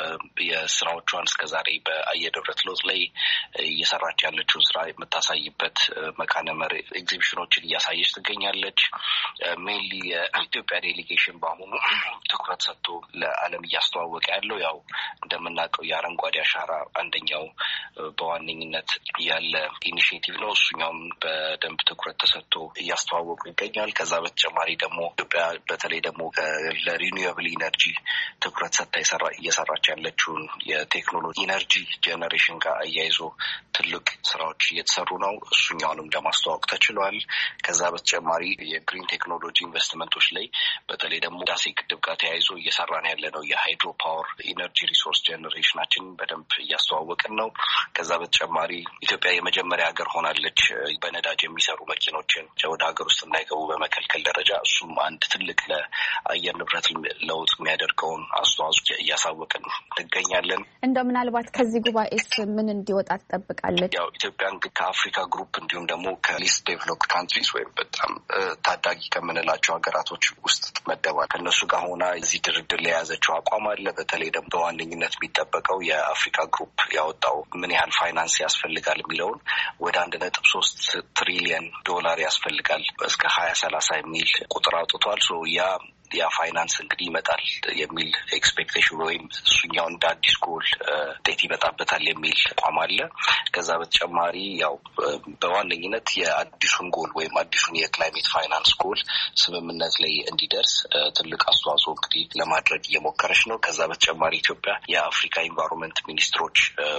Speaker 3: የስራዎቿን እስከዛሬ በአየር ንብረት ለውጥ ላይ እየሰራች ያለችውን ስራ የምታሳይበት መካነ መሪ ኤግዚቢሽኖችን እያሳየች ትገኛለች። ሜንሊ የኢትዮጵያ ዴሊጌሽን በአሁኑ ትኩረት ሰጥቶ ለዓለም እያስተዋወቀ ያለው ያው እንደምናውቀው የአረንጓዴ አሻራ አንደኛው በዋነኝነት ያለ ኢኒሽቲቭ ነው። እሱኛውም በደንብ ትኩረት ተሰጥቶ እያስተዋወቁ ይገኛል። ከዛ በተጨማሪ ደግሞ ኢትዮጵያ በተለይ ደግሞ ለሪኒዌብል ኢነርጂ ትኩረት ሰጥታ እየሰራች ያለችውን የቴክኖሎጂ ኢነርጂ ጄኔሬሽን ጋር አያይዞ ትልቅ ስራዎች እየተሰሩ ነው። እሱኛውንም ለማስተዋወቅ ተችሏል። ከዛ በተጨማሪ የግሪን ቴክኖሎጂ ኢንቨስትመንቶች ላይ በተለይ ደግሞ ዳሴ ግድብ ጋር ተያይዞ እየሰራን ያለ ነው የሃይድሮ ፓወር ኢነርጂ ሪሶርስ ጄኔሬሽናችን በደንብ እያስተዋወቅን ነው። ከዛ በተጨማሪ ኢትዮጵያ የመጀመሪያ ሀገር ሆናለች በነዳጅ የሚሰሩ መኪኖችን ወደ ሀገር ውስጥ እንዳይገቡ በመከልከል ደረጃ። እሱም አንድ ትልቅ ለአየር ንብረት ለውጥ የሚያደርገውን አስተዋጽኦ እያሳወቅን እንገኛለን።
Speaker 8: እንደው ምናልባት ከዚህ ጉባኤስ ምን እንዲወጣ ትጠብቃለች?
Speaker 3: ያው ኢትዮጵያ ከአፍሪካ ግሩፕ እንዲሁም ደግሞ ከሊስት ዴቨሎፕድ ካንትሪስ ወይም በጣም ታዳጊ ከምንላቸው ሀገራቶች ውስጥ ትመደባል። ከእነሱ ጋር ሆና እዚህ ድርድር ላይ የያዘችው አቋም አለ። በተለይ ደግሞ በዋነኝነት የሚጠበቀው የአፍሪካ ግሩፕ ያወጣው ምን ያህል ፋይናንስ ያስፈልጋል የሚለውን ወደ አንድ ነጥብ ሶስት ትሪሊየን ዶላር ያስፈልጋል እስከ ሀያ ሰላሳ የሚል ቁጥር አውጥቷል። ሶ ያ ያ ፋይናንስ እንግዲህ ይመጣል የሚል ኤክስፔክቴሽን ወይም እሱኛው እንደ አዲስ ጎል ዴት ይመጣበታል የሚል ተቋም አለ። ከዛ በተጨማሪ ያው በዋነኝነት የአዲሱን ጎል ወይም አዲሱን የክላይሜት ፋይናንስ ጎል ስምምነት ላይ እንዲደርስ ትልቅ አስተዋጽኦ እንግዲህ ለማድረግ እየሞከረች ነው። ከዛ በተጨማሪ ኢትዮጵያ የአፍሪካ ኢንቫይሮንመንት ሚኒስትሮች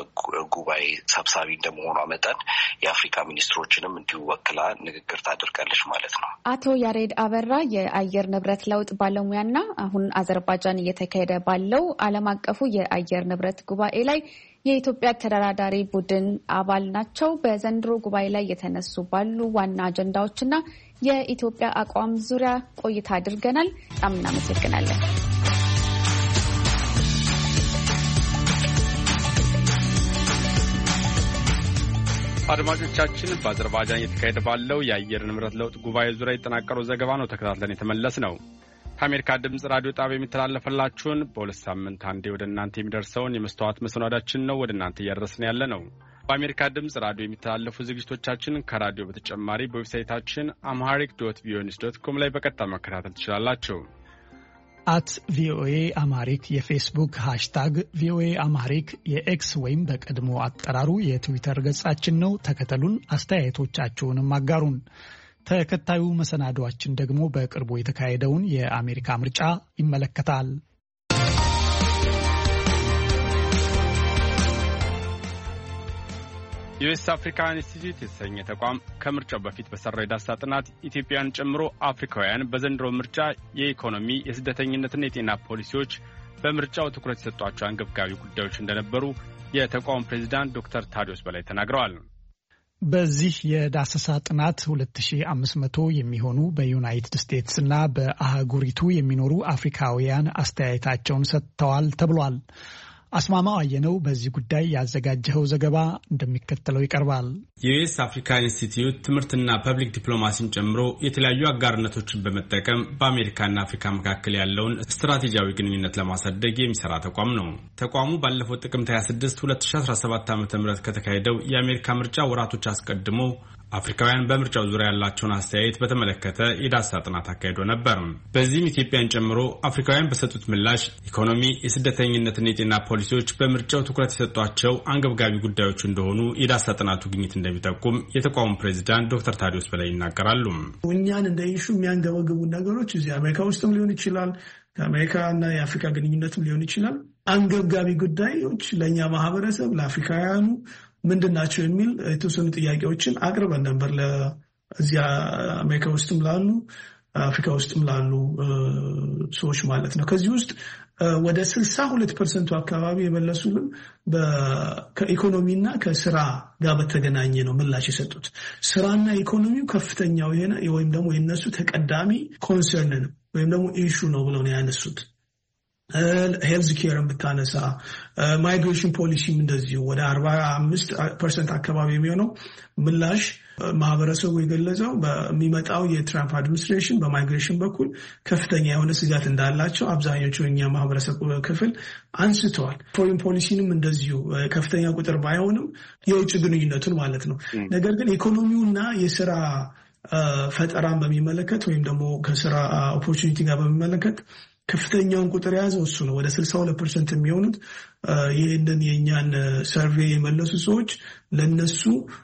Speaker 3: ጉባኤ ሰብሳቢ እንደመሆኗ መጠን የአፍሪካ ሚኒስትሮችንም እንዲሁ ወክላ ንግግር ታደርጋለች ማለት ነው።
Speaker 8: አቶ ያሬድ አበራ የአየር ንብረት ለውጥ ባለሙያና አሁን አዘርባጃን እየተካሄደ ባለው ዓለም አቀፉ የአየር ንብረት ጉባኤ ላይ የኢትዮጵያ ተደራዳሪ ቡድን አባል ናቸው። በዘንድሮ ጉባኤ ላይ የተነሱ ባሉ ዋና አጀንዳዎችና የኢትዮጵያ አቋም ዙሪያ ቆይታ አድርገናል። በጣም እናመሰግናለን።
Speaker 1: አድማጮቻችን በአዘርባጃን እየተካሄደ ባለው የአየር ንብረት ለውጥ ጉባኤ ዙሪያ የተጠናቀረው ዘገባ ነው ተከታትለን የተመለስ ነው። ከአሜሪካ ድምጽ ራዲዮ ጣቢያ የሚተላለፈላችሁን በሁለት ሳምንት አንዴ ወደ እናንተ የሚደርሰውን የመስተዋት መሰናዳችን ነው ወደ እናንተ እያደረስን ያለ ነው። በአሜሪካ ድምጽ ራዲዮ የሚተላለፉ ዝግጅቶቻችን ከራዲዮ በተጨማሪ በዌብሳይታችን አምሃሪክ ዶት ቪኦኤ ኒውስ ዶት ኮም ላይ በቀጥታ መከታተል ትችላላችሁ።
Speaker 2: አት ቪኦኤ አማሪክ የፌስቡክ ሃሽታግ ቪኦኤ አማሪክ የኤክስ ወይም በቀድሞ አጠራሩ የትዊተር ገጻችን ነው። ተከተሉን፣ አስተያየቶቻችሁንም አጋሩን። ተከታዩ መሰናዷችን ደግሞ በቅርቡ የተካሄደውን የአሜሪካ ምርጫ ይመለከታል።
Speaker 1: ዩኤስ አፍሪካ ኢንስቲትዩት የተሰኘ ተቋም ከምርጫው በፊት በሰራው የዳሰሳ ጥናት ኢትዮጵያን ጨምሮ አፍሪካውያን በዘንድሮ ምርጫ የኢኮኖሚ የስደተኝነትና የጤና ፖሊሲዎች በምርጫው ትኩረት የሰጧቸው አንገብጋቢ ጉዳዮች እንደነበሩ የተቋሙ ፕሬዝዳንት ዶክተር ታዲዮስ በላይ ተናግረዋል።
Speaker 2: በዚህ የዳሰሳ ጥናት ሁለት ሺህ አምስት መቶ የሚሆኑ በዩናይትድ ስቴትስ እና በአህጉሪቱ የሚኖሩ አፍሪካውያን አስተያየታቸውን ሰጥተዋል ተብሏል። አስማማው አየነው በዚህ ጉዳይ ያዘጋጀው ዘገባ እንደሚከተለው ይቀርባል።
Speaker 9: የዩኤስ አፍሪካ ኢንስቲትዩት ትምህርትና ፐብሊክ ዲፕሎማሲን ጨምሮ የተለያዩ አጋርነቶችን በመጠቀም በአሜሪካና አፍሪካ መካከል ያለውን ስትራቴጂያዊ ግንኙነት ለማሳደግ የሚሰራ ተቋም ነው። ተቋሙ ባለፈው ጥቅምት ሃያ ስድስት ሁለት ሺህ አስራ ሰባት ዓ.ም ከተካሄደው የአሜሪካ ምርጫ ወራቶች አስቀድሞ አፍሪካውያን በምርጫው ዙሪያ ያላቸውን አስተያየት በተመለከተ የዳሰሳ ጥናት አካሂዶ ነበር። በዚህም ኢትዮጵያን ጨምሮ አፍሪካውያን በሰጡት ምላሽ ኢኮኖሚ፣ የስደተኝነትና የጤና ፖሊሲዎች በምርጫው ትኩረት የሰጧቸው አንገብጋቢ ጉዳዮች እንደሆኑ የዳሰሳ ጥናቱ ግኝት እንደሚጠቁም የተቋሙ ፕሬዝዳንት ዶክተር ታዲዮስ በላይ ይናገራሉ።
Speaker 4: እኛን እንደ ኢሹ የሚያንገበግቡ ነገሮች እዚህ አሜሪካ ውስጥም ሊሆን ይችላል፣ ከአሜሪካና የአፍሪካ ግንኙነትም ሊሆን ይችላል። አንገብጋቢ ጉዳዮች ለእኛ ማህበረሰብ ለአፍሪካውያኑ ምንድናቸው የሚል የተወሰኑ ጥያቄዎችን አቅርበን ነበር ለዚያ አሜሪካ ውስጥም ላሉ አፍሪካ ውስጥም ላሉ ሰዎች ማለት ነው። ከዚህ ውስጥ ወደ ስልሳ ሁለት ፐርሰንት አካባቢ የመለሱልን ከኢኮኖሚና ከስራ ጋር በተገናኘ ነው ምላሽ የሰጡት። ስራና ኢኮኖሚው ከፍተኛው የሆነ ወይም ደግሞ የነሱ ተቀዳሚ ኮንሰርን ነው ወይም ደግሞ ኢሹ ነው ብለው ነው ያነሱት። ሄልዝ ኬርን ብታነሳ ማይግሬሽን ፖሊሲም እንደዚሁ ወደ አርባ አምስት ፐርሰንት አካባቢ የሚሆነው ምላሽ ማህበረሰቡ የገለጸው በሚመጣው የትራምፕ አድሚኒስትሬሽን በማይግሬሽን በኩል ከፍተኛ የሆነ ስጋት እንዳላቸው አብዛኞቹ የኛ ማህበረሰብ ክፍል አንስተዋል። ፎሬን ፖሊሲንም እንደዚሁ ከፍተኛ ቁጥር ባይሆንም የውጭ ግንኙነቱን ማለት ነው። ነገር ግን ኢኮኖሚውና የስራ ፈጠራን በሚመለከት ወይም ደግሞ ከስራ ኦፖርቹኒቲ ጋር በሚመለከት ከፍተኛውን ቁጥር የያዘው እሱ ነው። ወደ ስልሳ ሁለት ፐርሰንት የሚሆኑት ይህንን የእኛን ሰርቬይ የመለሱ ሰዎች ለነሱ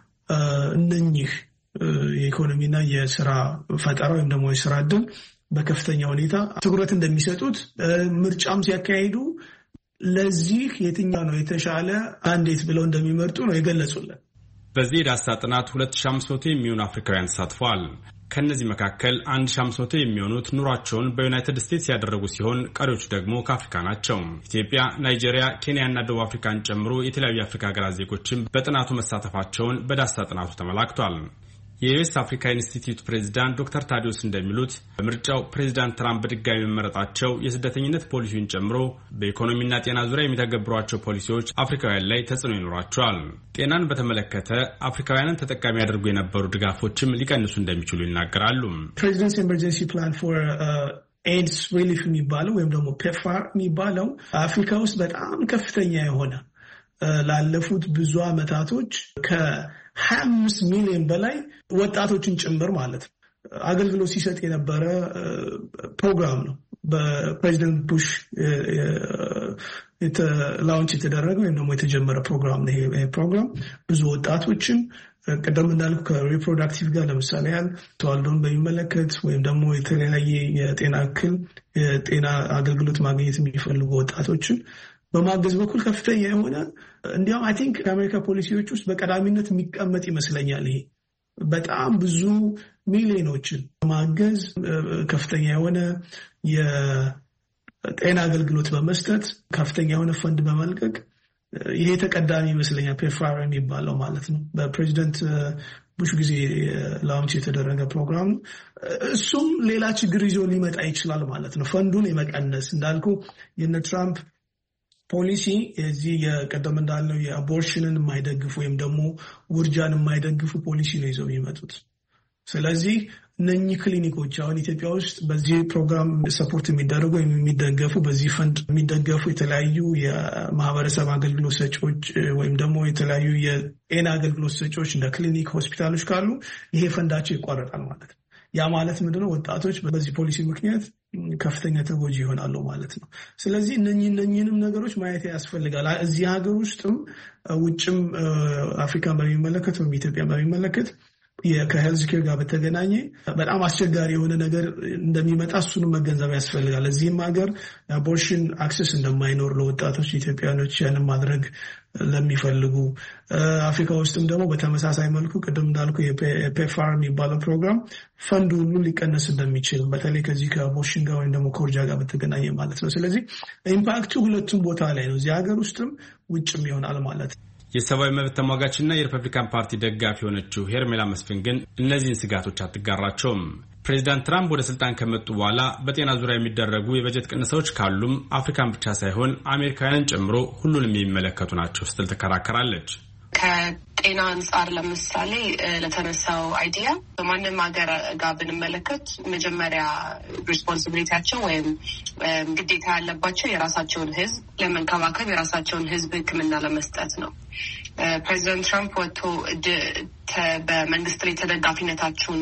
Speaker 4: እነኚህ የኢኮኖሚና የስራ ፈጠራ ወይም ደግሞ የስራ ዕድል በከፍተኛ ሁኔታ ትኩረት እንደሚሰጡት ምርጫም ሲያካሂዱ ለዚህ የትኛው ነው የተሻለ አንዴት ብለው እንደሚመርጡ ነው የገለጹልን።
Speaker 9: በዚህ የዳሰሳ ጥናት ሁለት ሺህ አምስት መቶ የሚሆኑ አፍሪካውያን ተሳትፈዋል። ከነዚህ መካከል አንድ ሺህ አምስት መቶ የሚሆኑት ኑሯቸውን በዩናይትድ ስቴትስ ያደረጉ ሲሆን ቀሪዎቹ ደግሞ ከአፍሪካ ናቸው። ኢትዮጵያ፣ ናይጄሪያ፣ ኬንያና ደቡብ አፍሪካን ጨምሮ የተለያዩ የአፍሪካ ሀገራት ዜጎችም በጥናቱ መሳተፋቸውን በዳሰሳ ጥናቱ ተመላክቷል። የዩኤስ አፍሪካ ኢንስቲትዩት ፕሬዝዳንት ዶክተር ታዲዮስ እንደሚሉት በምርጫው ፕሬዝዳንት ትራምፕ በድጋሚ መመረጣቸው የስደተኝነት ፖሊሲውን ጨምሮ በኢኮኖሚና ጤና ዙሪያ የሚተገብሯቸው ፖሊሲዎች አፍሪካውያን ላይ ተጽዕኖ ይኖራቸዋል። ጤናን በተመለከተ አፍሪካውያንን ተጠቃሚ ያደርጉ የነበሩ ድጋፎችም ሊቀንሱ እንደሚችሉ ይናገራሉ።
Speaker 4: ፕሬዚደንትስ ኤመርጀንሲ ፕላን ፎር ኤድስ ሪሊፍ የሚባለው ወይም ደግሞ ፔፕፋር የሚባለው አፍሪካ ውስጥ በጣም ከፍተኛ የሆነ ላለፉት ብዙ ዓመታቶች ከ ሀያ አምስት ሚሊዮን በላይ ወጣቶችን ጭምር ማለት ነው አገልግሎት ሲሰጥ የነበረ ፕሮግራም ነው። በፕሬዚደንት ቡሽ ላውንች የተደረገ ወይም ደግሞ የተጀመረ ፕሮግራም ነው። ይሄ ፕሮግራም ብዙ ወጣቶችን ቀደም እንዳልኩ ከሪፕሮዳክቲቭ ጋር ለምሳሌ ያህል ተዋልዶን በሚመለከት ወይም ደግሞ የተለያየ የጤና እክል የጤና አገልግሎት ማግኘት የሚፈልጉ ወጣቶችን በማገዝ በኩል ከፍተኛ የሆነ እንዲያውም አይ ቲንክ ከአሜሪካ ፖሊሲዎች ውስጥ በቀዳሚነት የሚቀመጥ ይመስለኛል። ይሄ በጣም ብዙ ሚሊዮኖችን ማገዝ ከፍተኛ የሆነ የጤና አገልግሎት በመስጠት ከፍተኛ የሆነ ፈንድ በመልቀቅ ይሄ ተቀዳሚ ይመስለኛል። ፔፕፋር የሚባለው ማለት ነው። በፕሬዚደንት ቡሽ ጊዜ ላውንች የተደረገ ፕሮግራም ነው። እሱም ሌላ ችግር ይዞ ሊመጣ ይችላል ማለት ነው። ፈንዱን የመቀነስ እንዳልኩ የነ ትራምፕ ፖሊሲ እዚህ የቀደም እንዳለው የአቦርሽንን የማይደግፉ ወይም ደግሞ ውርጃን የማይደግፉ ፖሊሲ ነው ይዘው የሚመጡት። ስለዚህ እነኚህ ክሊኒኮች አሁን ኢትዮጵያ ውስጥ በዚህ ፕሮግራም ሰፖርት የሚደረጉ ወይም የሚደገፉ በዚህ ፈንድ የሚደገፉ የተለያዩ የማህበረሰብ አገልግሎት ሰጪዎች ወይም ደግሞ የተለያዩ የጤና አገልግሎት ሰጪዎች እንደ ክሊኒክ፣ ሆስፒታሎች ካሉ ይሄ ፈንዳቸው ይቋረጣል ማለት ነው። ያ ማለት ምንድነው? ወጣቶች በዚህ ፖሊሲ ምክንያት ከፍተኛ ተጎጂ ይሆናሉ ማለት ነው። ስለዚህ እነኚህ እነኚህንም ነገሮች ማየት ያስፈልጋል። እዚህ ሀገር ውስጥም ውጭም አፍሪካን በሚመለከት ወይም ኢትዮጵያን በሚመለከት ከሄልዝ ኬር ጋር በተገናኘ በጣም አስቸጋሪ የሆነ ነገር እንደሚመጣ እሱንም መገንዘብ ያስፈልጋል። እዚህም ሀገር አቦርሽን አክሰስ እንደማይኖር ለወጣቶች ኢትዮጵያኖች ያንን ማድረግ ለሚፈልጉ አፍሪካ ውስጥም ደግሞ በተመሳሳይ መልኩ ቅድም እንዳልኩ የፔፋር የሚባለው ፕሮግራም ፈንዱ ሁሉ ሊቀነስ እንደሚችል በተለይ ከዚህ ከአቦርሽን ጋር ወይም ደግሞ ከውርጃ ጋር በተገናኘ ማለት ነው። ስለዚህ ኢምፓክቱ ሁለቱም ቦታ ላይ ነው፣ እዚህ ሀገር ውስጥም ውጭም ይሆናል ማለት ነው።
Speaker 9: የሰብአዊ መብት ተሟጋችና የሪፐብሊካን ፓርቲ ደጋፊ የሆነችው ሄርሜላ መስፍን ግን እነዚህን ስጋቶች አትጋራቸውም። ፕሬዚዳንት ትራምፕ ወደ ስልጣን ከመጡ በኋላ በጤና ዙሪያ የሚደረጉ የበጀት ቅነሳዎች ካሉም አፍሪካን ብቻ ሳይሆን አሜሪካውያንን ጨምሮ ሁሉንም የሚመለከቱ ናቸው ስትል ትከራከራለች።
Speaker 10: ከጤና አንጻር ለምሳሌ ለተነሳው አይዲያ በማንም ሀገር ጋር ብንመለከት መጀመሪያ ሪስፖንሲቢሊቲያቸው ወይም ግዴታ ያለባቸው የራሳቸውን ሕዝብ ለመንከባከብ የራሳቸውን ሕዝብ ሕክምና ለመስጠት ነው። ፕሬዚደንት ትራምፕ ወጥቶ በመንግስት ላይ ተደጋፊነታቸውን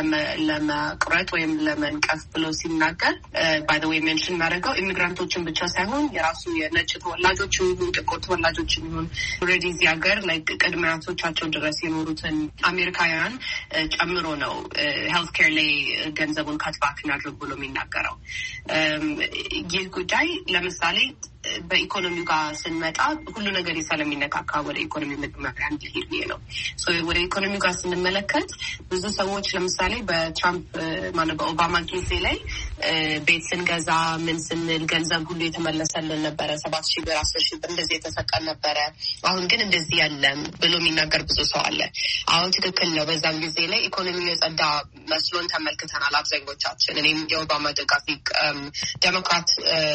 Speaker 10: ለመቁረጥ ወይም ለመንቀፍ ብሎ ሲናገር ባይ ዘ ዌይ ሜንሽን ማድረገው ኢሚግራንቶችን ብቻ ሳይሆን የራሱ የነጭ ተወላጆችን ይሁን ጥቁር ተወላጆችን ይሁን ኦልሬዲ እዚህ ሀገር ላይ ቅድመ አያቶቻቸው ድረስ የኖሩትን አሜሪካውያን ጨምሮ ነው ሄልት ኬር ላይ ገንዘቡን ካትባክ እናድርግ ብሎ የሚናገረው። ይህ ጉዳይ ለምሳሌ በኢኮኖሚው ጋር ስንመጣ ሁሉ ነገር ስለሚነካካ ወደ ኢኮኖሚ መጀመሪያ እንዲሄድ ነው። ወደ ኢኮኖሚው ጋር ስንመለከት ብዙ ሰዎች ለምሳሌ በትራምፕ ማነው በኦባማ ጊዜ ላይ ቤት ስንገዛ ምን ስንል ገንዘብ ሁሉ የተመለሰልን ነበረ። ሰባት ሺህ ብር አስር ሺህ ብር እንደዚህ የተሰጠን ነበረ። አሁን ግን እንደዚህ ያለም ብሎ የሚናገር ብዙ ሰው አለ። አሁን ትክክል ነው። በዛም ጊዜ ላይ ኢኮኖሚው የጸዳ መስሎን ተመልክተናል አብዛኞቻችን። እኔም የኦባማ ደጋፊ ዴሞክራት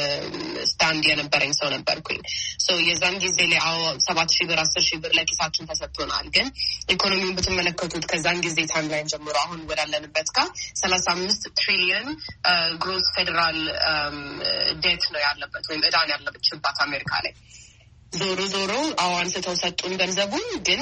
Speaker 10: ስታንድ የነበረ ሰው ነበርኩኝ። ሶ የዛን ጊዜ ላይ አዎ ሰባት ሺህ ብር አስር ሺህ ብር ለኪሳችን ተሰጥቶናል። ግን ኢኮኖሚውን ብትመለከቱት ከዛን ጊዜ ታይም ላይን ጀምሮ አሁን ወዳለንበት ጋር ሰላሳ አምስት ትሪሊየን ግሮስ ፌዴራል ዴት ነው ያለበት ወይም ዕዳ ነው ያለበችባት አሜሪካ ላይ። ዞሮ ዞሮ አዎ አንስተው ሰጡን ገንዘቡን፣ ግን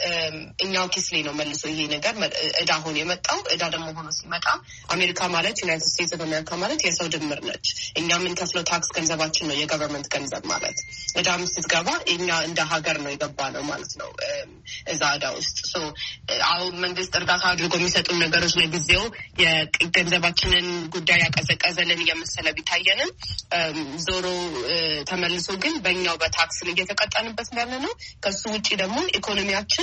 Speaker 10: እኛው ኪስ ላይ ነው መልሶ ይሄ ነገር ዕዳ ሆኖ የመጣው። ዕዳ ደግሞ ሆኖ ሲመጣ አሜሪካ ማለት ዩናይትድ ስቴትስ ኦፍ አሜሪካ ማለት የሰው ድምር ነች። እኛ የምንከፍለው ታክስ ገንዘባችን ነው፣ የገቨርንመንት ገንዘብ ማለት። ዕዳም ስትገባ እኛ እንደ ሀገር ነው የገባ ነው ማለት ነው እዛ ዕዳ ውስጥ። ሶ አሁን መንግስት እርዳታ አድርጎ የሚሰጡን ነገሮች ለጊዜው የገንዘባችንን ጉዳይ ያቀዘቀዘልን እየመሰለ ቢታየንም ዞሮ ተመልሶ ግን በእኛው በታክስ እየተቀጣንበት ያለ ነው። ከሱ ውጭ ደግሞ ኢኮኖሚያችን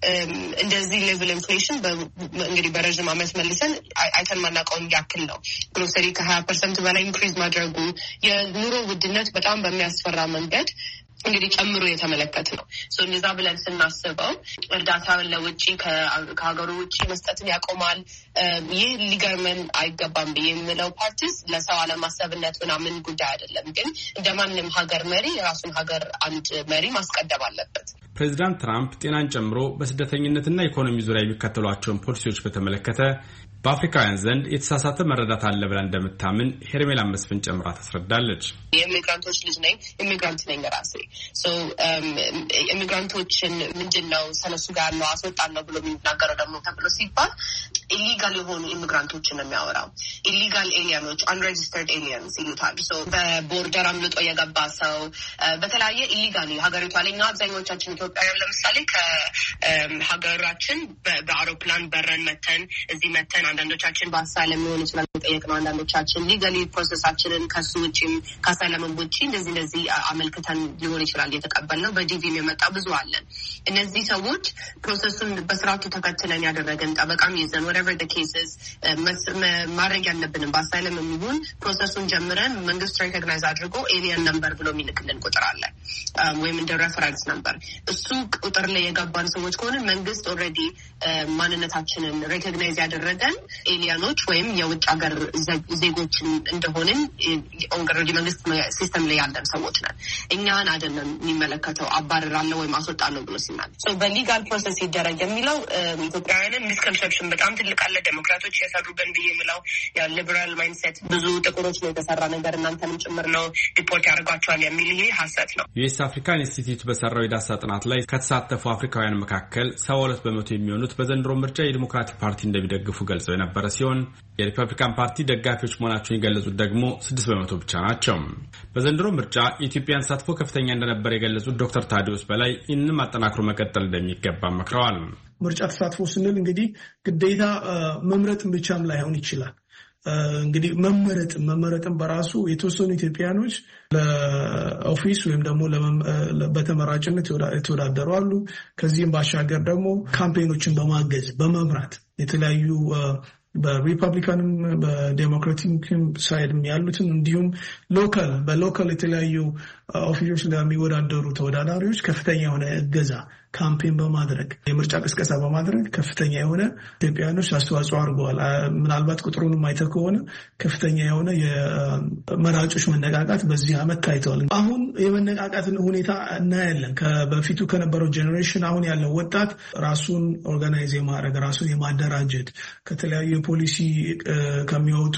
Speaker 10: እንደዚህ ሌቭል ኢንፍሌሽን እንግዲህ በረዥም ዓመት መልሰን አይተን ማናውቀውን ያክል ነው። ግሮሰሪ ከሀያ ፐርሰንት በላይ ኢንክሪዝ ማድረጉ፣ የኑሮ ውድነት በጣም በሚያስፈራ መንገድ እንግዲህ ጨምሮ የተመለከት ነው። ሶ እንደዛ ብለን ስናስበው እርዳታ ለውጪ ከሀገሩ ውጪ መስጠትን ያቆማል። ይህ ሊገርመን አይገባም ብዬ የምለው ፓርቲስ ለሰው አለማሰብነት ምናምን ጉዳይ አይደለም። ግን እንደማንም ሀገር መሪ የራሱን ሀገር አንድ መሪ ማስቀደም አለበት።
Speaker 9: ፕሬዚዳንት ትራምፕ ጤናን ጨምሮ በስደተኝነትና ኢኮኖሚ ዙሪያ የሚከተሏቸውን ፖሊሲዎች በተመለከተ በአፍሪካውያን ዘንድ የተሳሳተ መረዳት አለ ብላ እንደምታምን ሄርሜላ መስፍን ጨምራ ታስረዳለች።
Speaker 10: የኢሚግራንቶች ልጅ ነኝ፣ ኢሚግራንት ነኝ ራሴ። ሶ ኢሚግራንቶችን ምንድን ነው ስለሱ ጋር ያለው አስወጣለሁ ብሎ የሚናገረው ደግሞ ተብሎ ሲባል ኢሊጋል የሆኑ ኢሚግራንቶችን ነው የሚያወራው። ኢሊጋል ኤሊያኖች አንሬጅስተርድ ኤሊያንስ ይሉታል። ሶ በቦርደር አምልጦ የገባ ሰው በተለያየ ኢሊጋሊ ሀገሪቷ ላይ እና አብዛኞቻችን ኢትዮጵያውያን ለምሳሌ ከሀገራችን በአውሮፕላን በረን መተን እዚህ መተን አንዳንዶቻችን በአሳይለም ሊሆን ይችላል ጠየቅነው፣ አንዳንዶቻችን ሊጋሊ ፕሮሰሳችንን ከሱ ውጭም ከአሳይለምን ውጭ እንደዚህ እንደዚህ አመልክተን ሊሆን ይችላል የተቀበልነው። በዲቪም የመጣ ብዙ አለን። እነዚህ ሰዎች ፕሮሰሱን በስርዓቱ ተከትለን ያደረገን ጠበቃም ይዘን whatever the cases ማድረግ ያለብንም በአሳይለም የሚሆን ፕሮሰሱን ጀምረን መንግስት ሬኮግናይዝ አድርጎ ኤሊየን ነምበር ብሎ የሚልክልን ቁጥር አለ ወይም እንደ ሬፈረንስ ነምበር። እሱ ቁጥር ላይ የገባን ሰዎች ከሆነ መንግስት ኦልሬዲ ማንነታችንን ሬኮግናይዝ ያደረገን ኤሊያኖች ወይም የውጭ ሀገር ዜጎችን እንደሆንን ኦልሬዲ መንግስት ሲስተም ላይ ያለን ሰዎች ነን። እኛን አይደለም የሚመለከተው አባረራለሁ ወይም አስወጣለሁ ብሎ ሲናል ሶ በሊጋል ፕሮሰስ ይደረግ የሚለው ኢትዮጵያውያንን ሚስኮንሰፕሽን በጣም ትልቅ አለ። ዴሞክራቶች የሰሩብን ብዬ የምለው የሊበራል ማይንድሴት ብዙ ጥቁሮች ነው የተሰራ ነገር እናንተንም ጭምር ነው ሪፖርት ያደርጓቸዋል የሚል ይሄ ሀሰት ነው።
Speaker 9: ዩኤስ አፍሪካን ኢንስቲትዩት በሰራው የዳሰሳ ጥናት ላይ ከተሳተፉ አፍሪካውያን መካከል ሰባ ሁለት በመቶ የሚሆኑት በዘንድሮ ምርጫ የዲሞክራቲክ ፓርቲ እንደሚደግፉ ገልጸው የነበረ ሲሆን የሪፐብሊካን ፓርቲ ደጋፊዎች መሆናቸውን የገለጹት ደግሞ ስድስት በመቶ ብቻ ናቸው። በዘንድሮ ምርጫ የኢትዮጵያን ተሳትፎ ከፍተኛ እንደነበር የገለጹት ዶክተር ታዲዮስ በላይ ይህንንም አጠናክሮ መቀጠል እንደሚገባ መክረዋል።
Speaker 4: ምርጫ ተሳትፎ ስንል እንግዲህ ግዴታ መምረጥን ብቻም ላይሆን ይችላል። እንግዲህ መመረጥን መመረጥን በራሱ የተወሰኑ ኢትዮጵያኖች ለኦፊስ ወይም ደግሞ በተመራጭነት የተወዳደሩ አሉ። ከዚህም ባሻገር ደግሞ ካምፔኖችን በማገዝ በመምራት የተለያዩ በሪፐብሊካንም በዴሞክራቲክም ሳይድም ያሉትን እንዲሁም ሎካል በሎካል የተለያዩ ኦፊሶች ለሚወዳደሩ ተወዳዳሪዎች ከፍተኛ የሆነ እገዛ ካምፔን በማድረግ የምርጫ ቅስቀሳ በማድረግ ከፍተኛ የሆነ ኢትዮጵያውያኖች አስተዋጽኦ አድርገዋል። ምናልባት ቁጥሩንም አይተህ ከሆነ ከፍተኛ የሆነ የመራጮች መነቃቃት በዚህ ዓመት ታይተዋል። አሁን የመነቃቃትን ሁኔታ እናያለን። በፊቱ ከነበረው ጄኔሬሽን አሁን ያለው ወጣት ራሱን ኦርጋናይዝ የማድረግ ራሱን የማደራጀት ከተለያዩ የፖሊሲ ከሚወጡ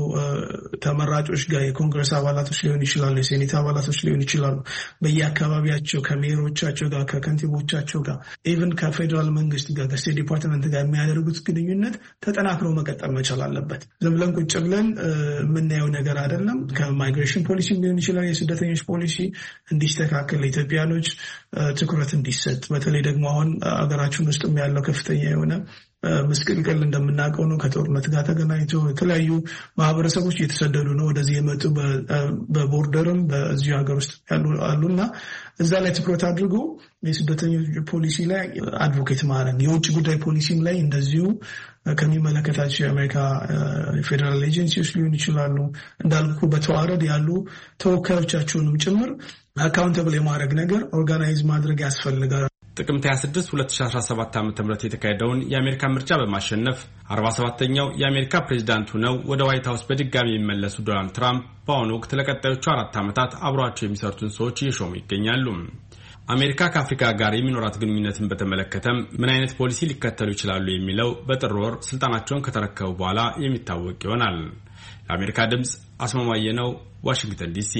Speaker 4: ተመራጮች ጋር የኮንግረስ አባላቶች ሊሆን ይችላሉ፣ የሴኔት አባላቶች ሊሆን ይችላሉ፣ በየአካባቢያቸው ከሜሮቻቸው ጋር ከከንቲቦቻቸው ጋር ኢቭን ከፌደራል መንግስት ጋር ከስቴት ዲፓርትመንት ጋር የሚያደርጉት ግንኙነት ተጠናክሮ መቀጠል መቻል አለበት። ዝም ብለን ቁጭ ብለን የምናየው ነገር አይደለም። ከማይግሬሽን ፖሊሲ ሊሆን ይችላል የስደተኞች ፖሊሲ እንዲስተካከል ለኢትዮጵያኖች ትኩረት እንዲሰጥ፣ በተለይ ደግሞ አሁን ሀገራችን ውስጥ ያለው ከፍተኛ የሆነ ምስቅልቅል እንደምናውቀው ነው። ከጦርነት ጋር ተገናኝቶ የተለያዩ ማህበረሰቦች እየተሰደዱ ነው ወደዚህ የመጡ በቦርደርም በዚሁ ሀገር ውስጥ ያሉ አሉና እዛ ላይ ትኩረት አድርጎ የስደተኞች ፖሊሲ ላይ አድቮኬት ማድረግ፣ የውጭ ጉዳይ ፖሊሲም ላይ እንደዚሁ ከሚመለከታቸው የአሜሪካ ፌዴራል ኤጀንሲዎች ሊሆን ይችላሉ እንዳልኩ በተዋረድ ያሉ ተወካዮቻቸውንም ጭምር አካውንተብል የማድረግ ነገር ኦርጋናይዝ ማድረግ ያስፈልጋል።
Speaker 9: ጥቅምት ሃያ ስድስት ሁለት ሺህ አስራ ሰባት ዓ.ም የተካሄደውን የአሜሪካ ምርጫ በማሸነፍ አርባ ሰባተኛው የአሜሪካ ፕሬዝዳንት ሆነው ወደ ዋይት ሃውስ በድጋሚ የሚመለሱ ዶናልድ ትራምፕ በአሁኑ ወቅት ለቀጣዮቹ አራት ዓመታት አብሯቸው የሚሰሩትን ሰዎች እየሾሙ ይገኛሉ። አሜሪካ ከአፍሪካ ጋር የሚኖራት ግንኙነትን በተመለከተም ምን አይነት ፖሊሲ ሊከተሉ ይችላሉ የሚለው በጥር ወር ስልጣናቸውን ከተረከቡ በኋላ የሚታወቅ ይሆናል። ለአሜሪካ ድምፅ አስማማየ ነው፣ ዋሽንግተን ዲሲ።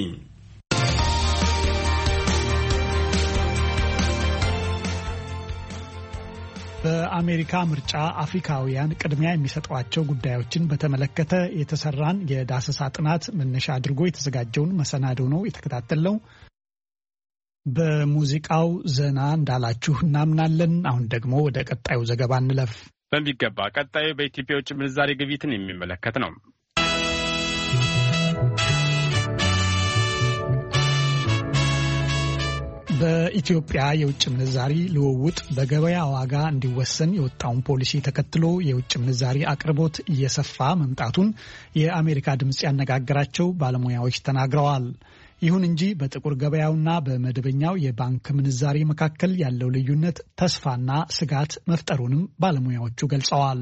Speaker 2: በአሜሪካ ምርጫ አፍሪካውያን ቅድሚያ የሚሰጧቸው ጉዳዮችን በተመለከተ የተሰራን የዳሰሳ ጥናት መነሻ አድርጎ የተዘጋጀውን መሰናዶ ነው የተከታተልነው። በሙዚቃው ዘና እንዳላችሁ እናምናለን። አሁን ደግሞ ወደ ቀጣዩ ዘገባ እንለፍ።
Speaker 1: በሚገባ ቀጣዩ በኢትዮጵያ የውጭ ምንዛሬ ግብይትን የሚመለከት ነው።
Speaker 2: በኢትዮጵያ የውጭ ምንዛሪ ልውውጥ በገበያ ዋጋ እንዲወሰን የወጣውን ፖሊሲ ተከትሎ የውጭ ምንዛሪ አቅርቦት እየሰፋ መምጣቱን የአሜሪካ ድምጽ ያነጋገራቸው ባለሙያዎች ተናግረዋል። ይሁን እንጂ በጥቁር ገበያውና በመደበኛው የባንክ ምንዛሪ መካከል ያለው ልዩነት ተስፋና ስጋት መፍጠሩንም ባለሙያዎቹ ገልጸዋል።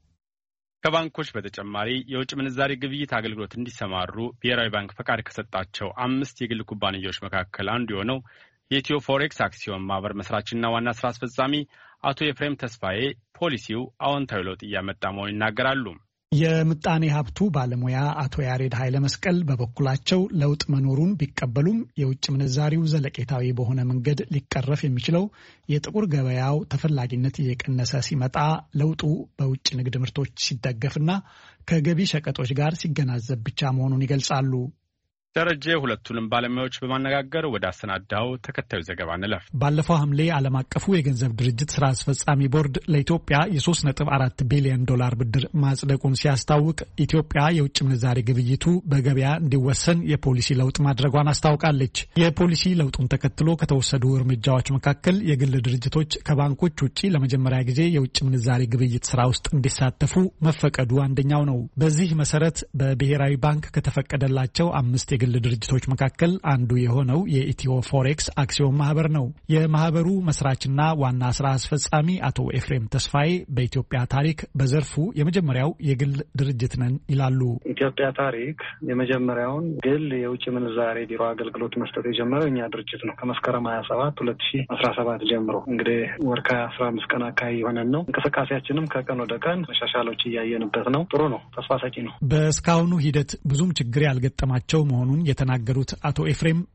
Speaker 1: ከባንኮች በተጨማሪ የውጭ ምንዛሪ ግብይት አገልግሎት እንዲሰማሩ ብሔራዊ ባንክ ፈቃድ ከሰጣቸው አምስት የግል ኩባንያዎች መካከል አንዱ የሆነው የኢትዮ ፎሬክስ አክሲዮን ማህበር መስራችና ዋና ስራ አስፈጻሚ አቶ ኤፍሬም ተስፋዬ ፖሊሲው አዎንታዊ ለውጥ እያመጣ መሆኑን ይናገራሉ።
Speaker 2: የምጣኔ ሀብቱ ባለሙያ አቶ ያሬድ ኃይለ መስቀል በበኩላቸው ለውጥ መኖሩን ቢቀበሉም የውጭ ምንዛሪው ዘለቄታዊ በሆነ መንገድ ሊቀረፍ የሚችለው የጥቁር ገበያው ተፈላጊነት እየቀነሰ ሲመጣ፣ ለውጡ በውጭ ንግድ ምርቶች ሲደገፍና ከገቢ ሸቀጦች ጋር ሲገናዘብ ብቻ መሆኑን ይገልጻሉ።
Speaker 1: ደረጀ ሁለቱንም ባለሙያዎች በማነጋገር ወደ አሰናዳው ተከታዩ ዘገባ እንለፍ።
Speaker 2: ባለፈው ሐምሌ ዓለም አቀፉ የገንዘብ ድርጅት ስራ አስፈጻሚ ቦርድ ለኢትዮጵያ የሶስት ነጥብ አራት ቢሊዮን ዶላር ብድር ማጽደቁን ሲያስታውቅ ኢትዮጵያ የውጭ ምንዛሬ ግብይቱ በገበያ እንዲወሰን የፖሊሲ ለውጥ ማድረጓን አስታውቃለች። የፖሊሲ ለውጡን ተከትሎ ከተወሰዱ እርምጃዎች መካከል የግል ድርጅቶች ከባንኮች ውጪ ለመጀመሪያ ጊዜ የውጭ ምንዛሬ ግብይት ስራ ውስጥ እንዲሳተፉ መፈቀዱ አንደኛው ነው። በዚህ መሰረት በብሔራዊ ባንክ ከተፈቀደላቸው አምስት የግል ድርጅቶች መካከል አንዱ የሆነው የኢትዮ ፎሬክስ አክሲዮን ማህበር ነው። የማህበሩ መስራችና ዋና ስራ አስፈጻሚ አቶ ኤፍሬም ተስፋዬ በኢትዮጵያ ታሪክ በዘርፉ የመጀመሪያው የግል ድርጅት ነን ይላሉ።
Speaker 6: ኢትዮጵያ ታሪክ የመጀመሪያውን ግል የውጭ ምንዛሬ ቢሮ አገልግሎት መስጠት የጀመረው እኛ ድርጅት ነው። ከመስከረም ሀያ ሰባት ሁለት ሺ አስራ ሰባት ጀምሮ እንግዲህ ወር ከአስራ አምስት ቀን አካባቢ የሆነን ነው። እንቅስቃሴያችንም ከቀን ወደ ቀን መሻሻሎች እያየንበት ነው። ጥሩ ነው፣ ተስፋ ሰጪ ነው።
Speaker 2: በእስካሁኑ ሂደት ብዙም ችግር ያልገጠማቸው መሆኑ የተናገሩት አቶ ኤፍሬም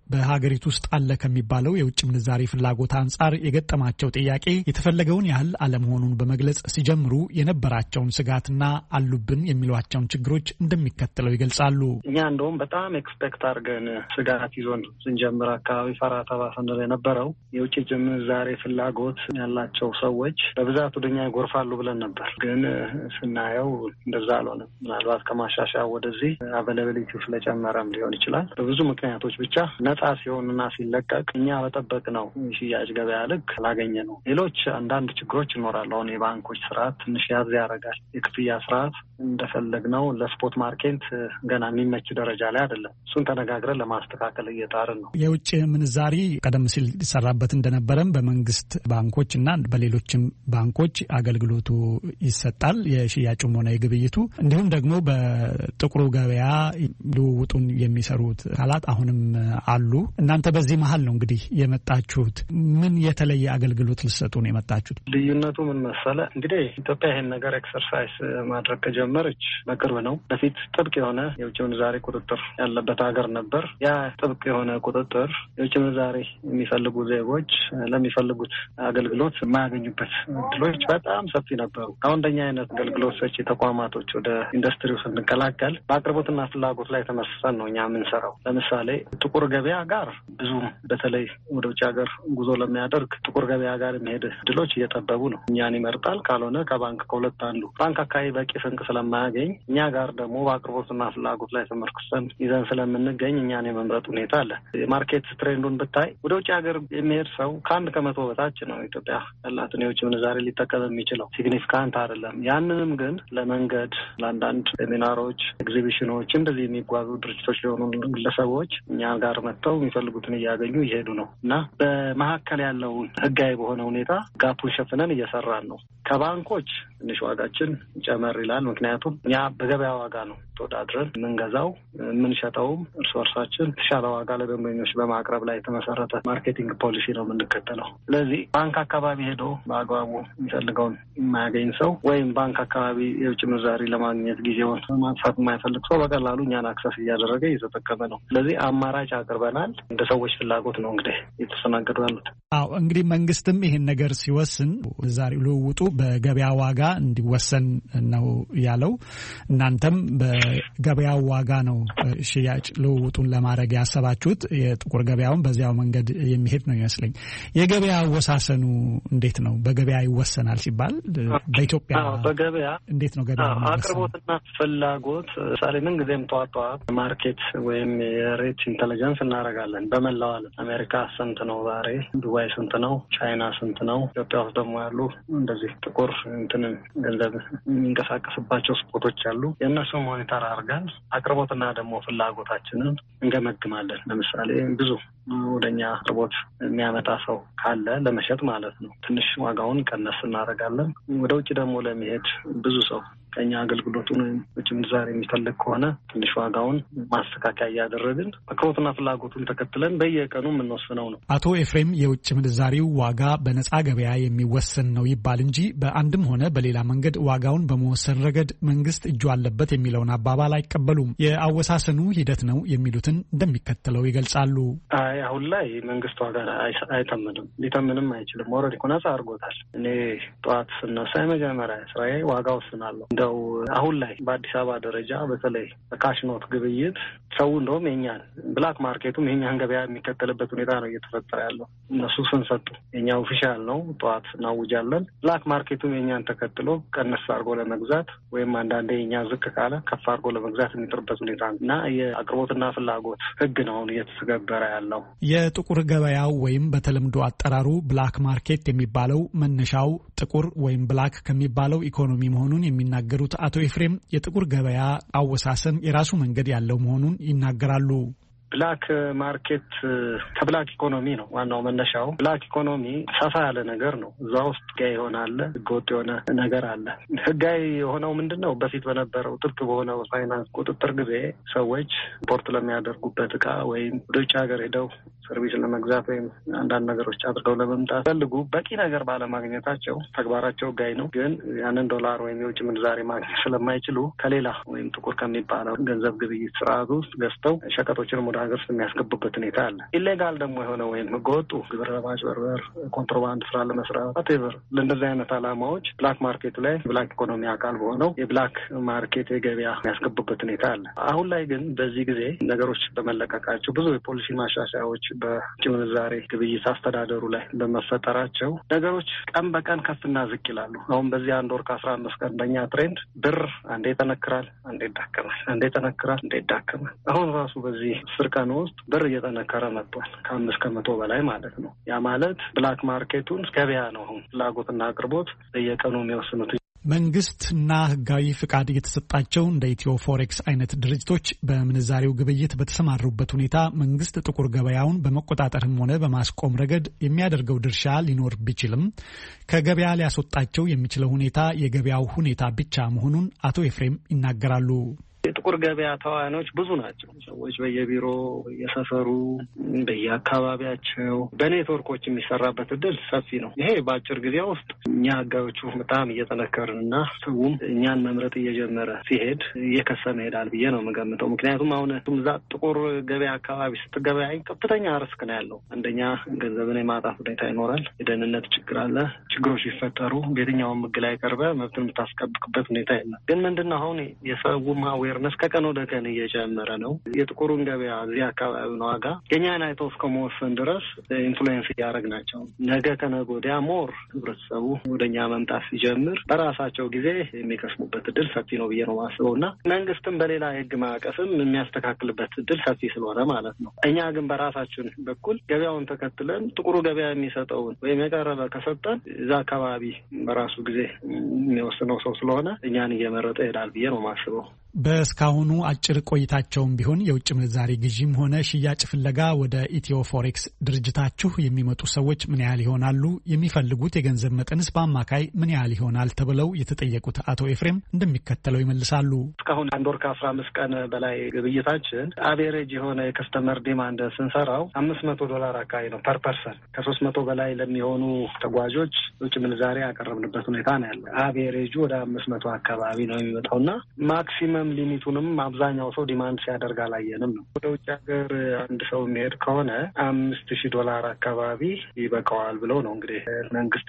Speaker 2: በሀገሪቱ ውስጥ አለ ከሚባለው የውጭ ምንዛሪ ፍላጎት አንጻር የገጠማቸው ጥያቄ የተፈለገውን ያህል አለመሆኑን በመግለጽ ሲጀምሩ የነበራቸውን ስጋትና አሉብን የሚሏቸውን ችግሮች እንደሚከተለው ይገልጻሉ።
Speaker 6: እኛ እንደውም በጣም ኤክስፔክት አድርገን ስጋት ይዞን ስንጀምር አካባቢ ፈራ ተባ ስንል የነበረው የውጭ ምንዛሪ ፍላጎት ያላቸው ሰዎች በብዛት ወደኛ ይጎርፋሉ ብለን ነበር። ግን ስናየው እንደዛ አልሆነም። ምናልባት ከማሻሻያ ወደዚህ አቬላቢሊቲ ስለጨመረም ሊሆን ይችላል። በብዙ ምክንያቶች ብቻ ነጻ ሲሆንና ሲለቀቅ እኛ በጠበቅነው ሽያጭ ገበያ ልክ አላገኘ ነው። ሌሎች አንዳንድ ችግሮች ይኖራሉ። አሁን የባንኮች ስርዓት ትንሽ ያዝ ያደርጋል። የክፍያ ስርዓት እንደፈለግነው ለስፖርት ማርኬት ገና የሚመች ደረጃ ላይ አይደለም። እሱን ተነጋግረን ለማስተካከል እየጣርን ነው።
Speaker 2: የውጭ ምንዛሪ ቀደም ሲል ይሰራበት እንደነበረም በመንግስት ባንኮች እና በሌሎችም ባንኮች አገልግሎቱ ይሰጣል፣ የሽያጩም ሆነ የግብይቱ። እንዲሁም ደግሞ በጥቁሩ ገበያ ልውውጡን የሚሰሩት አካላት አሁንም አሉ። እናንተ በዚህ መሀል ነው እንግዲህ የመጣችሁት። ምን የተለየ አገልግሎት ልትሰጡ ነው የመጣችሁት?
Speaker 6: ልዩነቱ ምን መሰለ? እንግዲህ ኢትዮጵያ ይሄን ነገር ኤክሰርሳይዝ ማድረግ ከጀመረች በቅርብ ነው። በፊት ጥብቅ የሆነ የውጭ ምንዛሬ ቁጥጥር ያለበት ሀገር ነበር። ያ ጥብቅ የሆነ ቁጥጥር የውጭ ምንዛሬ የሚፈልጉ ዜጎች ለሚፈልጉት አገልግሎት የማያገኙበት እድሎች በጣም ሰፊ ነበሩ። አሁን እንደኛ አይነት አገልግሎት ሰጪ ተቋማቶች ወደ ኢንዱስትሪው ስንቀላቀል በአቅርቦትና ፍላጎት ላይ ተመስርተን ነው እኛ የምንሰራው። ለምሳሌ ጥቁር ገበያ ጋር ብዙ በተለይ ወደ ውጭ ሀገር ጉዞ ለሚያደርግ ጥቁር ገበያ ጋር የሚሄድ እድሎች እየጠበቡ ነው። እኛን ይመርጣል። ካልሆነ ከባንክ ከሁለት አንዱ ባንክ አካባቢ በቂ ስንቅ ስለማያገኝ እኛ ጋር ደግሞ በአቅርቦትና ፍላጎት ላይ ተመርኩሰን ይዘን ስለምንገኝ እኛን የመምረጥ ሁኔታ አለ። የማርኬት ትሬንዱን ብታይ ወደ ውጭ ሀገር የሚሄድ ሰው ከአንድ ከመቶ በታች ነው ኢትዮጵያ ያላትን የውጭ ምንዛሬ ሊጠቀም የሚችለው። ሲግኒፊካንት አይደለም። ያንንም ግን ለመንገድ ለአንዳንድ ሴሚናሮች፣ ኤግዚቢሽኖች እንደዚህ የሚጓዙ ድርጅቶች የሆኑ ግለሰቦች እኛ ጋር መጥተው የሚፈልጉትን እያገኙ እየሄዱ ነው እና በመካከል ያለውን ህጋዊ በሆነ ሁኔታ ጋፑን ሸፍነን እየሰራን ነው። ከባንኮች ትንሽ ዋጋችን ጨመር ይላል። ምክንያቱም እኛ በገበያ ዋጋ ነው ተወዳድረን የምንገዛው የምንሸጠውም እርስ በርሳችን የተሻለ ዋጋ ለደንበኞች በማቅረብ ላይ የተመሰረተ ማርኬቲንግ ፖሊሲ ነው የምንከተለው። ስለዚህ ባንክ አካባቢ ሄዶ በአግባቡ የሚፈልገውን የማያገኝ ሰው ወይም ባንክ አካባቢ የውጭ ምንዛሪ ለማግኘት ጊዜውን ማጥፋት የማይፈልግ ሰው በቀላሉ እኛን አክሰስ እያደረገ እየተጠቀመ ነው። ስለዚህ አማራጭ አቅርበናል። እንደ ሰዎች ፍላጎት ነው እንግዲህ እየተስተናገዱ ያሉት።
Speaker 2: አዎ እንግዲህ መንግስትም ይሄን ነገር ሲወስን ዛሬ ልውውጡ በገበያ ዋጋ እንዲወሰን ነው ያለው። እናንተም በገበያው ዋጋ ነው ሽያጭ ልውውጡን ለማድረግ ያሰባችሁት። የጥቁር ገበያውን በዚያው መንገድ የሚሄድ ነው ይመስለኝ። የገበያ አወሳሰኑ እንዴት ነው? በገበያ ይወሰናል ሲባል በኢትዮጵያ
Speaker 6: በገበያ
Speaker 2: እንዴት ነው ገበያ?
Speaker 6: አቅርቦትና ፍላጎት ሳሌ ምን ጊዜም ጠዋት ጠዋት ማርኬት ወይም የሬት ኢንተለጀንስ እናደርጋለን። በመላው ዓለም አሜሪካ ስንት ነው ዛሬ፣ ዱባይ ስንት ነው፣ ቻይና ስንት ነው፣ ኢትዮጵያ ውስጥ ደግሞ ያሉ እንደዚህ ጥቁር እንትን ገንዘብ የሚንቀሳቀስባቸው ስፖቶች አሉ። የእነሱ ሞኒተር አድርገን አቅርቦትና ደግሞ ፍላጎታችንን እንገመግማለን። ለምሳሌ ብዙ ወደኛ አቅርቦት የሚያመጣ ሰው ካለ ለመሸጥ ማለት ነው ትንሽ ዋጋውን ቀነስ እናደርጋለን። ወደ ውጭ ደግሞ ለመሄድ ብዙ ሰው ከኛ አገልግሎቱን ውጭ ምንዛሪ የሚፈልግ ከሆነ ትንሽ ዋጋውን ማስተካከያ እያደረግን አቅርቦትና ፍላጎቱን ተከትለን በየቀኑ የምንወስነው ነው።
Speaker 2: አቶ ኤፍሬም የውጭ ምንዛሪው ዋጋ በነጻ ገበያ የሚወሰን ነው ይባል እንጂ በአንድም ሆነ በሌላ መንገድ ዋጋውን በመወሰን ረገድ መንግስት እጁ አለበት የሚለውን አባባል አይቀበሉም። የአወሳሰኑ ሂደት ነው የሚሉትን እንደሚከተለው ይገልጻሉ።
Speaker 6: አይ አሁን ላይ መንግስት ዋጋ አይተምንም፣ ሊተምንም አይችልም። ኦልሬዲ እኮ ነጻ አድርጎታል። እኔ ጠዋት ስነሳ የመጀመሪያ ስራዬ ዋጋ ወስናለሁ። እንደው አሁን ላይ በአዲስ አበባ ደረጃ በተለይ በካሽ ኖት ግብይት ሰው እንደውም የኛን ብላክ ማርኬቱም የኛን ገበያ የሚከተልበት ሁኔታ ነው እየተፈጠረ ያለው። እነሱ ስንሰጡ የኛ ኦፊሻል ነው ጠዋት እናውጃለን። ብላክ ማርኬቱም የኛን ተከትሎ ቀነስ አድርጎ ለመግዛት ወይም አንዳንዴ የኛ ዝቅ ካለ ከፍ አድርጎ ለመግዛት የሚጥርበት ሁኔታ እና የአቅርቦትና ፍላጎት ህግ ነው እየተተገበረ ያለው።
Speaker 2: የጥቁር ገበያው ወይም በተለምዶ አጠራሩ ብላክ ማርኬት የሚባለው መነሻው ጥቁር ወይም ብላክ ከሚባለው ኢኮኖሚ መሆኑን የሚናገሩት አቶ ኤፍሬም የጥቁር ገበያ አወሳሰን የራሱ መንገድ ያለው መሆኑን ይናገራሉ።
Speaker 6: ብላክ ማርኬት ከብላክ ኢኮኖሚ ነው ዋናው መነሻው። ብላክ ኢኮኖሚ ሰፋ ያለ ነገር ነው። እዛ ውስጥ ህጋዊ የሆነ አለ፣ ህገወጥ የሆነ ነገር አለ። ህጋዊ የሆነው ምንድን ነው? በፊት በነበረው ጥብቅ በሆነው ፋይናንስ ቁጥጥር ጊዜ ሰዎች ኢምፖርት ለሚያደርጉበት እቃ ወይም ወደ ውጭ ሀገር ሄደው ሰርቪስ ለመግዛት ወይም አንዳንድ ነገሮች አድርገው ለመምጣት ፈልጉ በቂ ነገር ባለማግኘታቸው ተግባራቸው ጋይ ነው። ግን ያንን ዶላር ወይም የውጭ ምንዛሬ ማግኘት ስለማይችሉ ከሌላ ወይም ጥቁር ከሚባለው ገንዘብ ግብይት ስርዓት ውስጥ ገዝተው ሸቀጦችንም ወደ ሀገር ውስጥ የሚያስገቡበት ሁኔታ አለ። ኢሌጋል ደግሞ የሆነ ወይም ህገወጡ ግብር ለማጭበርበር፣ ኮንትሮባንድ ስራ ለመስራት ዋቴቨር ለእንደዚህ አይነት አላማዎች ብላክ ማርኬቱ ላይ ብላክ ኢኮኖሚ አካል በሆነው የብላክ ማርኬት የገበያ የሚያስገቡበት ሁኔታ አለ። አሁን ላይ ግን በዚህ ጊዜ ነገሮች በመለቀቃቸው ብዙ የፖሊሲ ማሻሻያዎች በውጭ ምንዛሬ ግብይት አስተዳደሩ ላይ በመፈጠራቸው ነገሮች ቀን በቀን ከፍና ዝቅ ይላሉ። አሁን በዚህ አንድ ወር ከአስራ አምስት ቀን በእኛ ትሬንድ ብር አንዴ ጠነክራል፣ አንዴ ይዳከማል፣ አንዴ ጠነክራል፣ አንዴ ይዳከማል። አሁን ራሱ በዚህ አስር ቀን ውስጥ ብር እየጠነከረ መጥቷል፣ ከአምስት ከመቶ በላይ ማለት ነው። ያ ማለት ብላክ ማርኬቱን ገበያ ነው። አሁን ፍላጎትና አቅርቦት በየቀኑ የሚወስኑት
Speaker 2: መንግስትና ህጋዊ ፍቃድ የተሰጣቸው እንደ ኢትዮ ፎሬክስ አይነት ድርጅቶች በምንዛሬው ግብይት በተሰማሩበት ሁኔታ መንግስት ጥቁር ገበያውን በመቆጣጠርም ሆነ በማስቆም ረገድ የሚያደርገው ድርሻ ሊኖር ቢችልም ከገበያ ሊያስወጣቸው የሚችለው ሁኔታ የገበያው ሁኔታ ብቻ መሆኑን አቶ ኤፍሬም ይናገራሉ።
Speaker 6: የጥቁር ገበያ ተዋናዮች ብዙ ናቸው። ሰዎች በየቢሮ በየሰፈሩ በየአካባቢያቸው በኔትወርኮች የሚሰራበት እድል ሰፊ ነው። ይሄ በአጭር ጊዜ ውስጥ እኛ ህጋዮቹ በጣም እየጠነከርንና ሰውም እኛን መምረጥ እየጀመረ ሲሄድ እየከሰመ ይሄዳል ብዬ ነው የምገምተው። ምክንያቱም አሁን እዛ ጥቁር ገበያ አካባቢ ስትገበያይ ከፍተኛ ሪስክ ነው ያለው። አንደኛ ገንዘብን የማጣት ሁኔታ ይኖራል። የደህንነት ችግር አለ። ችግሮች ሲፈጠሩ በየትኛውም ህግ ላይ ቀርበ መብትን የምታስጠብቅበት ሁኔታ የለም። ግን ምንድነው አሁን የሰው ማዌር ከቀን ወደ ቀን እየጨመረ ነው። የጥቁሩን ገበያ እዚህ አካባቢውን ዋጋ የኛን አይተው እስከመወሰን ድረስ ኢንፍሉዌንስ እያደረግናቸው ነገ ከነገ ወዲያ ሞር ህብረተሰቡ ወደኛ መምጣት ሲጀምር በራሳቸው ጊዜ የሚከስሙበት እድል ሰፊ ነው ብዬ ነው ማስበው እና መንግስትም በሌላ የህግ ማዕቀፍም የሚያስተካክልበት እድል ሰፊ ስለሆነ ማለት ነው። እኛ ግን በራሳችን በኩል ገበያውን ተከትለን ጥቁሩ ገበያ የሚሰጠውን ወይም የቀረበ ከሰጠን እዛ አካባቢ በራሱ ጊዜ የሚወስነው ሰው ስለሆነ እኛን እየመረጠ ይሄዳል ብዬ ነው ማስበው።
Speaker 2: በእስካሁኑ አጭር ቆይታቸውም ቢሆን የውጭ ምንዛሪ ግዢም ሆነ ሽያጭ ፍለጋ ወደ ኢትዮ ፎሬክስ ድርጅታችሁ የሚመጡ ሰዎች ምን ያህል ይሆናሉ? የሚፈልጉት የገንዘብ መጠንስ በአማካይ ምን ያህል ይሆናል? ተብለው የተጠየቁት አቶ ኤፍሬም እንደሚከተለው ይመልሳሉ።
Speaker 6: እስካሁን አንድ ወር ከአስራ አምስት ቀን በላይ ግብይታችን አቬሬጅ የሆነ የከስተመር ዲማንድ ስንሰራው አምስት መቶ ዶላር አካባቢ ነው ፐር ፐርሰን። ከሶስት መቶ በላይ ለሚሆኑ ተጓዦች ውጭ ምንዛሪ ያቀረብንበት ሁኔታ ነው ያለ። አቬሬጁ ወደ አምስት መቶ አካባቢ ነው የሚመጣውና ማክሲመም ሊሚቱንም አብዛኛው ሰው ዲማንድ ሲያደርግ አላየንም ነው። ወደ ውጭ ሀገር አንድ ሰው የሚሄድ ከሆነ አምስት ሺህ ዶላር አካባቢ ይበቃዋል ብለው ነው እንግዲህ መንግስት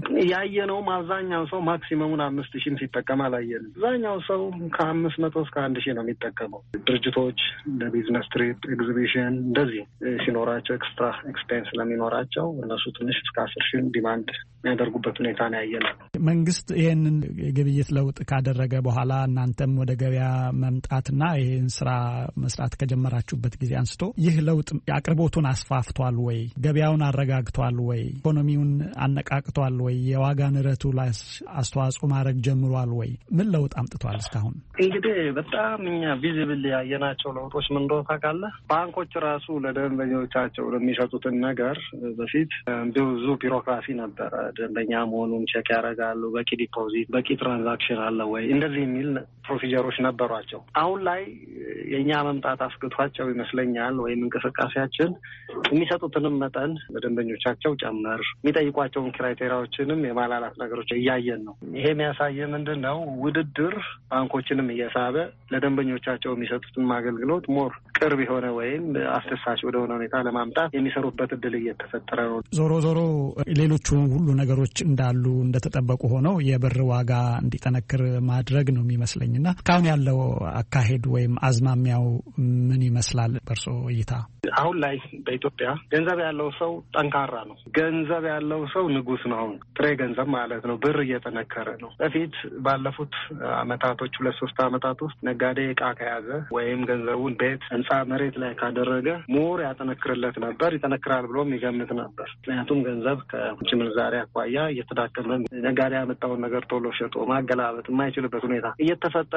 Speaker 6: ያየነውም። አብዛኛው ሰው ማክሲመሙን አምስት ሺህም ሲጠቀም አላየንም። አብዛኛው ሰው ከአምስት መቶ እስከ አንድ ሺህ ነው የሚጠቀመው። ድርጅቶች ለቢዝነስ ትሪፕ ኤግዚቢሽን እንደዚህ ሲኖራቸው ኤክስትራ ኤክስፔንስ ስለሚኖራቸው እነሱ ትንሽ እስከ አስር ሺህ ዲማንድ የሚያደርጉበት ሁኔታ ነው ያየነው።
Speaker 2: መንግስት ይህንን የግብይት ለውጥ ካደረገ በኋላ እናንተም ወደ ገበያ መምጣትና ይህን ስራ መስራት ከጀመራችሁበት ጊዜ አንስቶ ይህ ለውጥ አቅርቦቱን አስፋፍቷል ወይ? ገበያውን አረጋግቷል ወይ? ኢኮኖሚውን አነቃቅቷል ወይ? የዋጋ ንረቱ ላይ አስተዋጽኦ ማድረግ ጀምሯል ወይ? ምን ለውጥ አምጥቷል? እስካሁን
Speaker 6: እንግዲህ በጣም እኛ ቪዚብል ያየናቸው ለውጦች ምን እንደሆነ ታውቃለህ? ባንኮች ራሱ ለደንበኞቻቸው ለሚሰጡትን ነገር በፊት ብዙ ቢሮክራሲ ነበረ። ደንበኛ መሆኑን ቼክ ያደርጋሉ። በቂ ዲፖዚት፣ በቂ ትራንዛክሽን አለ ወይ? እንደዚህ የሚል ፕሮሲጀሮች ነበሯቸው። አሁን ላይ የእኛ መምጣት አስግቷቸው ይመስለኛል ወይም እንቅስቃሴያችን የሚሰጡትንም መጠን ለደንበኞቻቸው ጨመር፣ የሚጠይቋቸውን ክራይቴሪያዎችንም የማላላት ነገሮች እያየን ነው። ይሄ የሚያሳየ ምንድን ነው? ውድድር ባንኮችንም እየሳበ ለደንበኞቻቸው የሚሰጡትን አገልግሎት ሞር ቅርብ የሆነ ወይም አስደሳች ወደሆነ ሁኔታ ለማምጣት የሚሰሩበት እድል እየተፈጠረ ነው።
Speaker 2: ዞሮ ዞሮ ሌሎቹ ሁሉ ነገሮች እንዳሉ እንደተጠበቁ ሆነው የብር ዋጋ እንዲጠነክር ማድረግ ነው የሚመስለኝና እስካሁን ያለው አካሄድ ወይም አዝማሚያው ምን ይመስላል በእርሶ እይታ?
Speaker 6: አሁን ላይ በኢትዮጵያ ገንዘብ ያለው ሰው ጠንካራ ነው። ገንዘብ ያለው ሰው ንጉስ ነው። አሁን ጥሬ ገንዘብ ማለት ነው። ብር እየጠነከረ ነው። በፊት ባለፉት አመታቶች ሁለት ሶስት አመታት ውስጥ ነጋዴ እቃ ከያዘ ወይም ገንዘቡን ቤት፣ ህንጻ፣ መሬት ላይ ካደረገ ሞር ያጠነክርለት ነበር፣ ይጠነክራል ብሎም ይገምት ነበር። ምክንያቱም ገንዘብ ከውጭ ምንዛሪ አኳያ እየተዳከመ ነጋዴ ያመጣውን ነገር ቶሎ ሸጦ ማገላበጥ የማይችልበት ሁኔታ እየተፈጠረ እየመጣ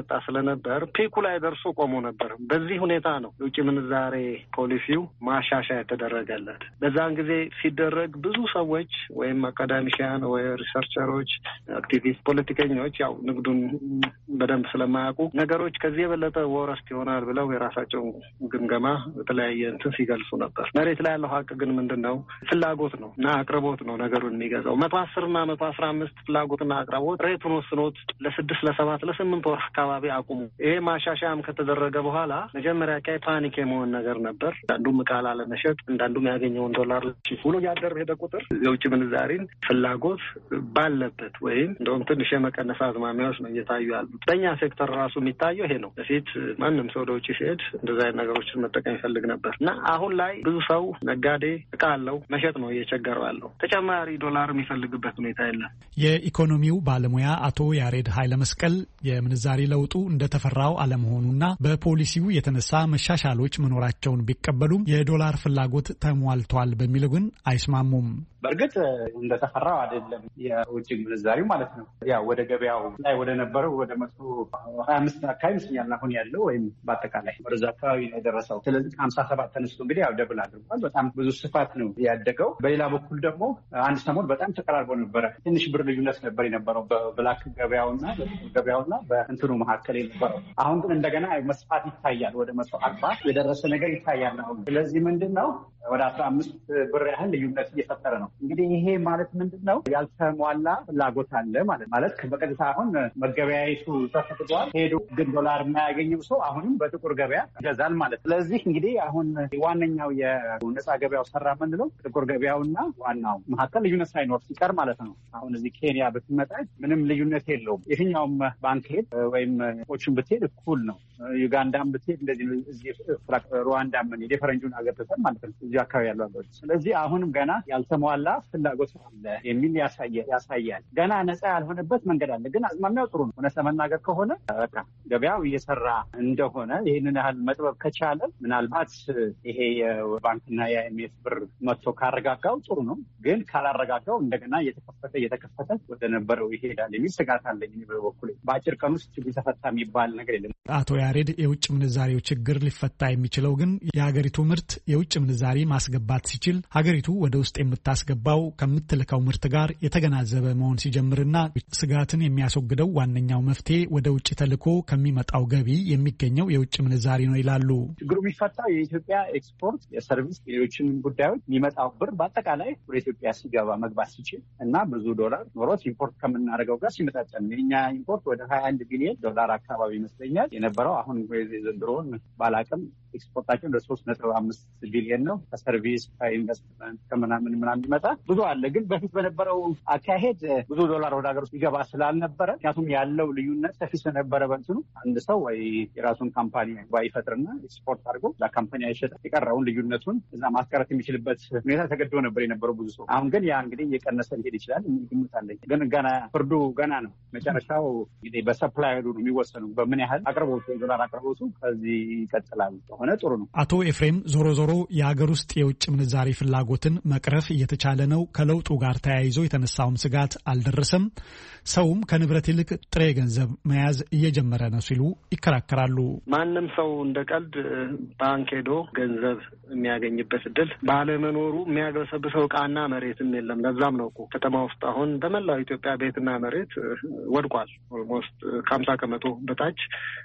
Speaker 6: እየመጣ ስለነበር ፒኩ ላይ ደርሶ ቆሞ ነበር። በዚህ ሁኔታ ነው የውጭ ምንዛሬ ፖሊሲው ማሻሻያ የተደረገለት። በዛን ጊዜ ሲደረግ ብዙ ሰዎች ወይም አካዳሚሽያን ወይ ሪሰርቸሮች፣ አክቲቪስት፣ ፖለቲከኞች ያው ንግዱን በደንብ ስለማያውቁ ነገሮች ከዚህ የበለጠ ወረስት ይሆናል ብለው የራሳቸው ግምገማ በተለያየ እንትን ሲገልጹ ነበር። መሬት ላይ ያለው ሀቅ ግን ምንድን ነው? ፍላጎት ነው እና አቅርቦት ነው ነገሩን የሚገዛው። መቶ አስር እና መቶ አስራ አምስት ፍላጎትና አቅርቦት ሬቱን ወስኖት ለስድስት ለሰባት ለስምንት ወር አካባቢ አቁሙ። ይሄ ማሻሻያም ከተደረገ በኋላ መጀመሪያ ላይ ፓኒክ የመሆን ነገር ነበር። አንዱም ዕቃ ላለመሸጥ እንዳንዱም ያገኘውን ዶላር ሲፉሎ ያደረ ሄደ ቁጥር የውጭ ምንዛሪን ፍላጎት ባለበት ወይም እንደውም ትንሽ የመቀነስ አዝማሚያዎች ነው እየታዩ ያሉት። በእኛ ሴክተር ራሱ የሚታየው ይሄ ነው። በፊት ማንም ሰው ወደ ውጭ ሲሄድ እንደዛ አይነት ነገሮችን መጠቀም ይፈልግ ነበር እና አሁን ላይ ብዙ ሰው ነጋዴ ዕቃ አለው መሸጥ ነው እየቸገረው ያለው። ተጨማሪ ዶላር የሚፈልግበት ሁኔታ የለም።
Speaker 2: የኢኮኖሚው ባለሙያ አቶ ያሬድ ኃይለመስቀል የምንዛሪ ለውጡ እንደተፈራው አለመሆኑና በፖሊሲው የተነሳ መሻሻሎች መኖራቸውን ቢቀበሉም የዶላር ፍላጎት ተሟልቷል በሚለው ግን አይስማሙም።
Speaker 11: በእርግጥ እንደተፈራው አይደለም የውጭ ምንዛሪ ማለት ነው። ያው ወደ ገበያው ላይ ወደ ነበረው ወደ መቶ ሀያ አምስት አካባቢ ይመስለኛል አሁን ያለው ወይም በአጠቃላይ ወደዛ አካባቢ ነው የደረሰው። ስለዚህ ከሀምሳ ሰባት ተነስቶ እንግዲህ ያው ደብል አድርጓል። በጣም ብዙ ስፋት ነው ያደገው። በሌላ በኩል ደግሞ አንድ ሰሞን በጣም ተቀራርቦ ነበረ። ትንሽ ብር ልዩነት ነበር የነበረው በብላክ ገበያውና በጥቁር ገበያውና በእንትኑ መካከል የነበረው። አሁን ግን እንደገና መስፋት ይታያል። ወደ መቶ አርባ የደረሰ ነገር ይታያል አሁን። ስለዚህ ምንድን ነው ወደ አስራ አምስት ብር ያህል ልዩነት እየፈጠረ ነው። እንግዲህ ይሄ ማለት ምንድን ነው? ያልተሟላ ፍላጎት አለ ማለት ማለት በቀጥታ አሁን መገበያየቱ ተፈቅዷል። ሄዶ ግን ዶላር የማያገኘው ሰው አሁንም በጥቁር ገበያ ይገዛል ማለት። ስለዚህ እንግዲህ አሁን ዋነኛው የነፃ ገበያው ሰራ የምንለው ጥቁር ገበያውና ዋናው መካከል ልዩነት ሳይኖር ሲቀር ማለት ነው። አሁን እዚህ ኬንያ ብትመጣ ምንም ልዩነት የለውም። የትኛውም ባንክ ሄድ ወይም ኦችን ብትሄድ እኩል ነው። ዩጋንዳም ብትሄድ እንደዚህ ነው። እዚህ ሩዋንዳ ምን የፈረንጁን ሀገር ተሰል ማለት ነው እዚህ አካባቢ ያሉ ሀገሮች። ስለዚህ አሁንም ገና ያልተሟላ ፍላጎት አለ የሚል ያሳያል። ገና ነፃ ያልሆነበት መንገድ አለ። ግን አዝማሚያው ጥሩ ነው። እውነት ለመናገር ከሆነ በቃ ገበያው እየሰራ እንደሆነ ይህንን ያህል መጥበብ ከቻለ ምናልባት ይሄ የባንክና የአይኤምኤፍ ብር መጥቶ ካረጋጋው ጥሩ ነው። ግን ካላረጋጋው እንደገና እየተከፈተ እየተከፈተ ወደ ነበረው ይሄዳል የሚል ስጋት አለኝ በበኩሌ። በአጭር ቀን ውስጥ ችግር ተፈታ የሚባል ነገር የለም።
Speaker 2: አቶ ያሬድ የውጭ ምንዛሬው ችግር ሊፈታ የሚችለው ግን የሀገሪቱ ምርት የውጭ ምንዛሪ ማስገባት ሲችል ሀገሪቱ ወደ ውስጥ የምታስገባው ከምትልከው ምርት ጋር የተገናዘበ መሆን ሲጀምርና ስጋትን የሚያስወግደው ዋነኛው መፍትሄ ወደ ውጭ ተልኮ ከሚመጣው ገቢ የሚገኘው የውጭ ምንዛሪ ነው ይላሉ።
Speaker 11: ችግሩ የሚፈታው የኢትዮጵያ ኤክስፖርት፣ የሰርቪስ፣ ሌሎችን ጉዳዮች የሚመጣው ብር በአጠቃላይ ወደ ኢትዮጵያ ሲገባ መግባት ሲችል እና ብዙ ዶላር ኖሮት ኢምፖርት ከምናደርገው ጋር ሲመጣጠን የኛ ኢምፖርት ወደ ሀያ አንድ ቢሊዮን ዶላር አካባቢ ይመስለኛል የነበረው። አሁን ዘንድሮውን ባላቅም ኤክስፖርታችን ወደ ሶስት ነጥብ አምስት ቢሊዮን ነው። ከሰርቪስ ከኢንቨስትመንት ከምናምን ምናምን ይመጣ ብዙ አለ። ግን በፊት በነበረው አካሄድ ብዙ ዶላር ወደ ሀገር ውስጥ ይገባ ስላልነበረ ምክንያቱም ያለው ልዩነት ሰፊ ስለነበረ በእንትኑ አንድ ሰው ወይ የራሱን ካምፓኒ ባይፈጥርና ኤክስፖርት አድርጎ ለካምፓኒ አይሸጥ የቀረውን ልዩነቱን እዛ ማስቀረት የሚችልበት ሁኔታ ተገዶ ነበር የነበረው ብዙ ሰው። አሁን ግን ያ እንግዲህ እየቀነሰ ሊሄድ ይችላል የሚል ግምት አለኝ። ግን ገና ፍርዱ ገና ነው። መጨረሻው እንግዲህ በሰፕላይ ነው የሚወሰነው በምን ያህል አቅርቦቱ የዶላር አቅርቦቱ ከዚህ ይቀጥላል ሆነ ጥሩ ነው።
Speaker 2: አቶ ኤፍሬም ዞሮ ዞሮ የሀገር ውስጥ የውጭ ምንዛሪ ፍላጎትን መቅረፍ እየተቻለ ነው። ከለውጡ ጋር ተያይዞ የተነሳውም ስጋት አልደረሰም። ሰውም ከንብረት ይልቅ ጥሬ ገንዘብ መያዝ እየጀመረ ነው ሲሉ ይከራከራሉ።
Speaker 6: ማንም ሰው እንደ ቀልድ ባንክ ሄዶ ገንዘብ የሚያገኝበት እድል ባለመኖሩ የሚያገበሰብሰው ዕቃና መሬትም የለም። ለዛም ነው እኮ ከተማ ውስጥ አሁን በመላው ኢትዮጵያ ቤትና መሬት ወድቋል። ኦልሞስት ከሀምሳ ከመቶ በታች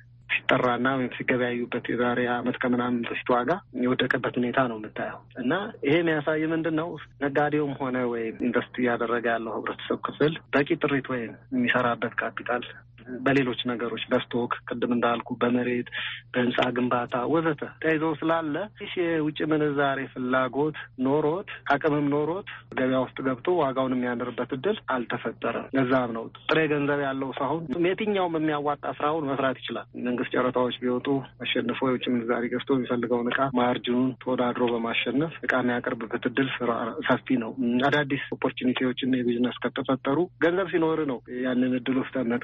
Speaker 6: ሲጠራና ወይም ሲገበያዩበት የዛሬ ዓመት ከምናምን በፊት ዋጋ የወደቀበት ሁኔታ ነው የምታየው። እና ይሄ የሚያሳይ ምንድን ነው? ነጋዴውም ሆነ ወይም ኢንቨስት እያደረገ ያለው ህብረተሰብ ክፍል በቂ ጥሪት ወይም የሚሰራበት ካፒታል በሌሎች ነገሮች በስቶክ ቅድም እንዳልኩ በመሬት በህንፃ ግንባታ ወዘተ ተይዞ ስላለ ይህ የውጭ ምንዛሬ ፍላጎት ኖሮት አቅምም ኖሮት ገበያ ውስጥ ገብቶ ዋጋውን የሚያንርበት እድል አልተፈጠረም። ለዛም ነው ጥሬ ገንዘብ ያለው ሰው አሁን የትኛውም የሚያዋጣ ስራውን መስራት ይችላል። መንግስት ጨረታዎች ቢወጡ አሸንፎ የውጭ ምንዛሬ ገዝቶ የሚፈልገውን እቃ ማርጅኑን ተወዳድሮ በማሸነፍ እቃ የሚያቀርብበት እድል ሰፊ ነው። አዳዲስ ኦፖርቹኒቲዎችና የቢዝነስ ከተፈጠሩ ገንዘብ ሲኖር ነው ያንን እድል ውስጥ መትገባው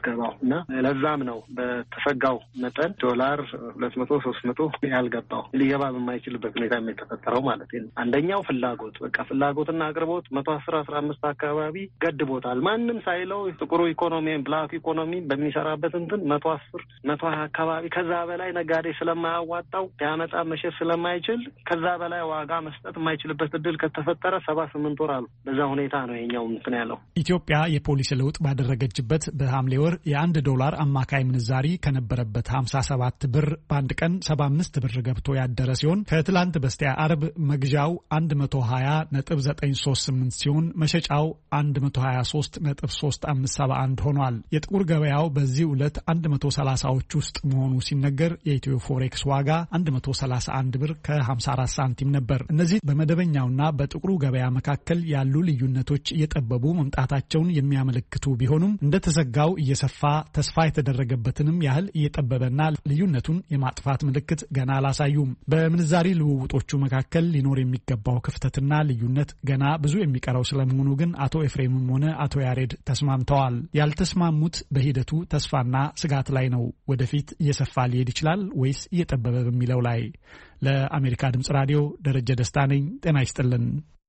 Speaker 6: እና ለዛም ነው በተፈጋው መጠን ዶላር ሁለት መቶ ሶስት መቶ ያልገባው ሊገባ በማይችልበት ሁኔታ የተፈጠረው ማለት ነው። አንደኛው ፍላጎት በቃ ፍላጎትና አቅርቦት መቶ አስር አስራ አምስት አካባቢ ገድቦታል። ማንም ሳይለው ጥቁሩ ኢኮኖሚ ብላክ ኢኮኖሚ በሚሰራበት እንትን መቶ አስር መቶ አካባቢ ከዛ በላይ ነጋዴ ስለማያዋጣው ያመጣ መሸጥ ስለማይችል ከዛ በላይ ዋጋ መስጠት የማይችልበት እድል ከተፈጠረ ሰባ ስምንት ወር አሉ። በዛ ሁኔታ ነው የኛው እንትን ያለው።
Speaker 2: ኢትዮጵያ የፖሊሲ ለውጥ ባደረገችበት በሐምሌ ወር የአንድ ዶላር አማካይ ምንዛሪ ከነበረበት ሀምሳ ሰባት ብር በአንድ ቀን ሰባ አምስት ብር ገብቶ ያደረ ሲሆን ከትላንት በስቲያ አርብ መግዣው መቶ ሀያ ነጥብ ዘጠኝ ሶስት ስምንት ሲሆን መሸጫው መቶ ሀያ ሶስት ነጥብ ሶስት አምስት ሰባ አንድ ሆኗል። የጥቁር ገበያው በዚህ ዕለት መቶ ሰላሳዎች ውስጥ መሆኑ ሲነገር የኢትዮ ፎሬክስ ዋጋ መቶ ሰላሳ አንድ ብር ከሀምሳ አራት ሳንቲም ነበር። እነዚህ በመደበኛውና በጥቁሩ ገበያ መካከል ያሉ ልዩነቶች እየጠበቡ መምጣታቸውን የሚያመለክቱ ቢሆኑም እንደተዘጋው እየሰፋ ተስፋ የተደረገበትንም ያህል እየጠበበና ልዩነቱን የማጥፋት ምልክት ገና አላሳዩም። በምንዛሪ ልውውጦቹ መካከል ሊኖር የሚገባው ክፍተትና ልዩነት ገና ብዙ የሚቀረው ስለመሆኑ ግን አቶ ኤፍሬምም ሆነ አቶ ያሬድ ተስማምተዋል። ያልተስማሙት በሂደቱ ተስፋና ስጋት ላይ ነው። ወደፊት እየሰፋ ሊሄድ ይችላል ወይስ እየጠበበ በሚለው ላይ። ለአሜሪካ ድምጽ ራዲዮ ደረጀ ደስታ ነኝ። ጤና ይስጥልን።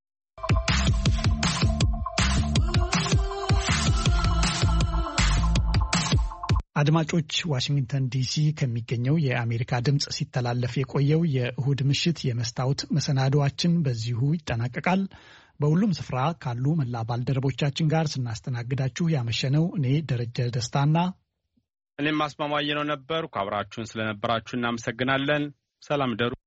Speaker 2: አድማጮች፣ ዋሽንግተን ዲሲ ከሚገኘው የአሜሪካ ድምጽ ሲተላለፍ የቆየው የእሁድ ምሽት የመስታወት መሰናዶአችን በዚሁ ይጠናቀቃል። በሁሉም ስፍራ ካሉ መላ ባልደረቦቻችን ጋር ስናስተናግዳችሁ ያመሸነው እኔ ደረጀ ደስታና
Speaker 1: እኔም ማስማማየ ነው ነበርኩ። አብራችሁን ስለነበራችሁ እናመሰግናለን። ሰላም ደሩ።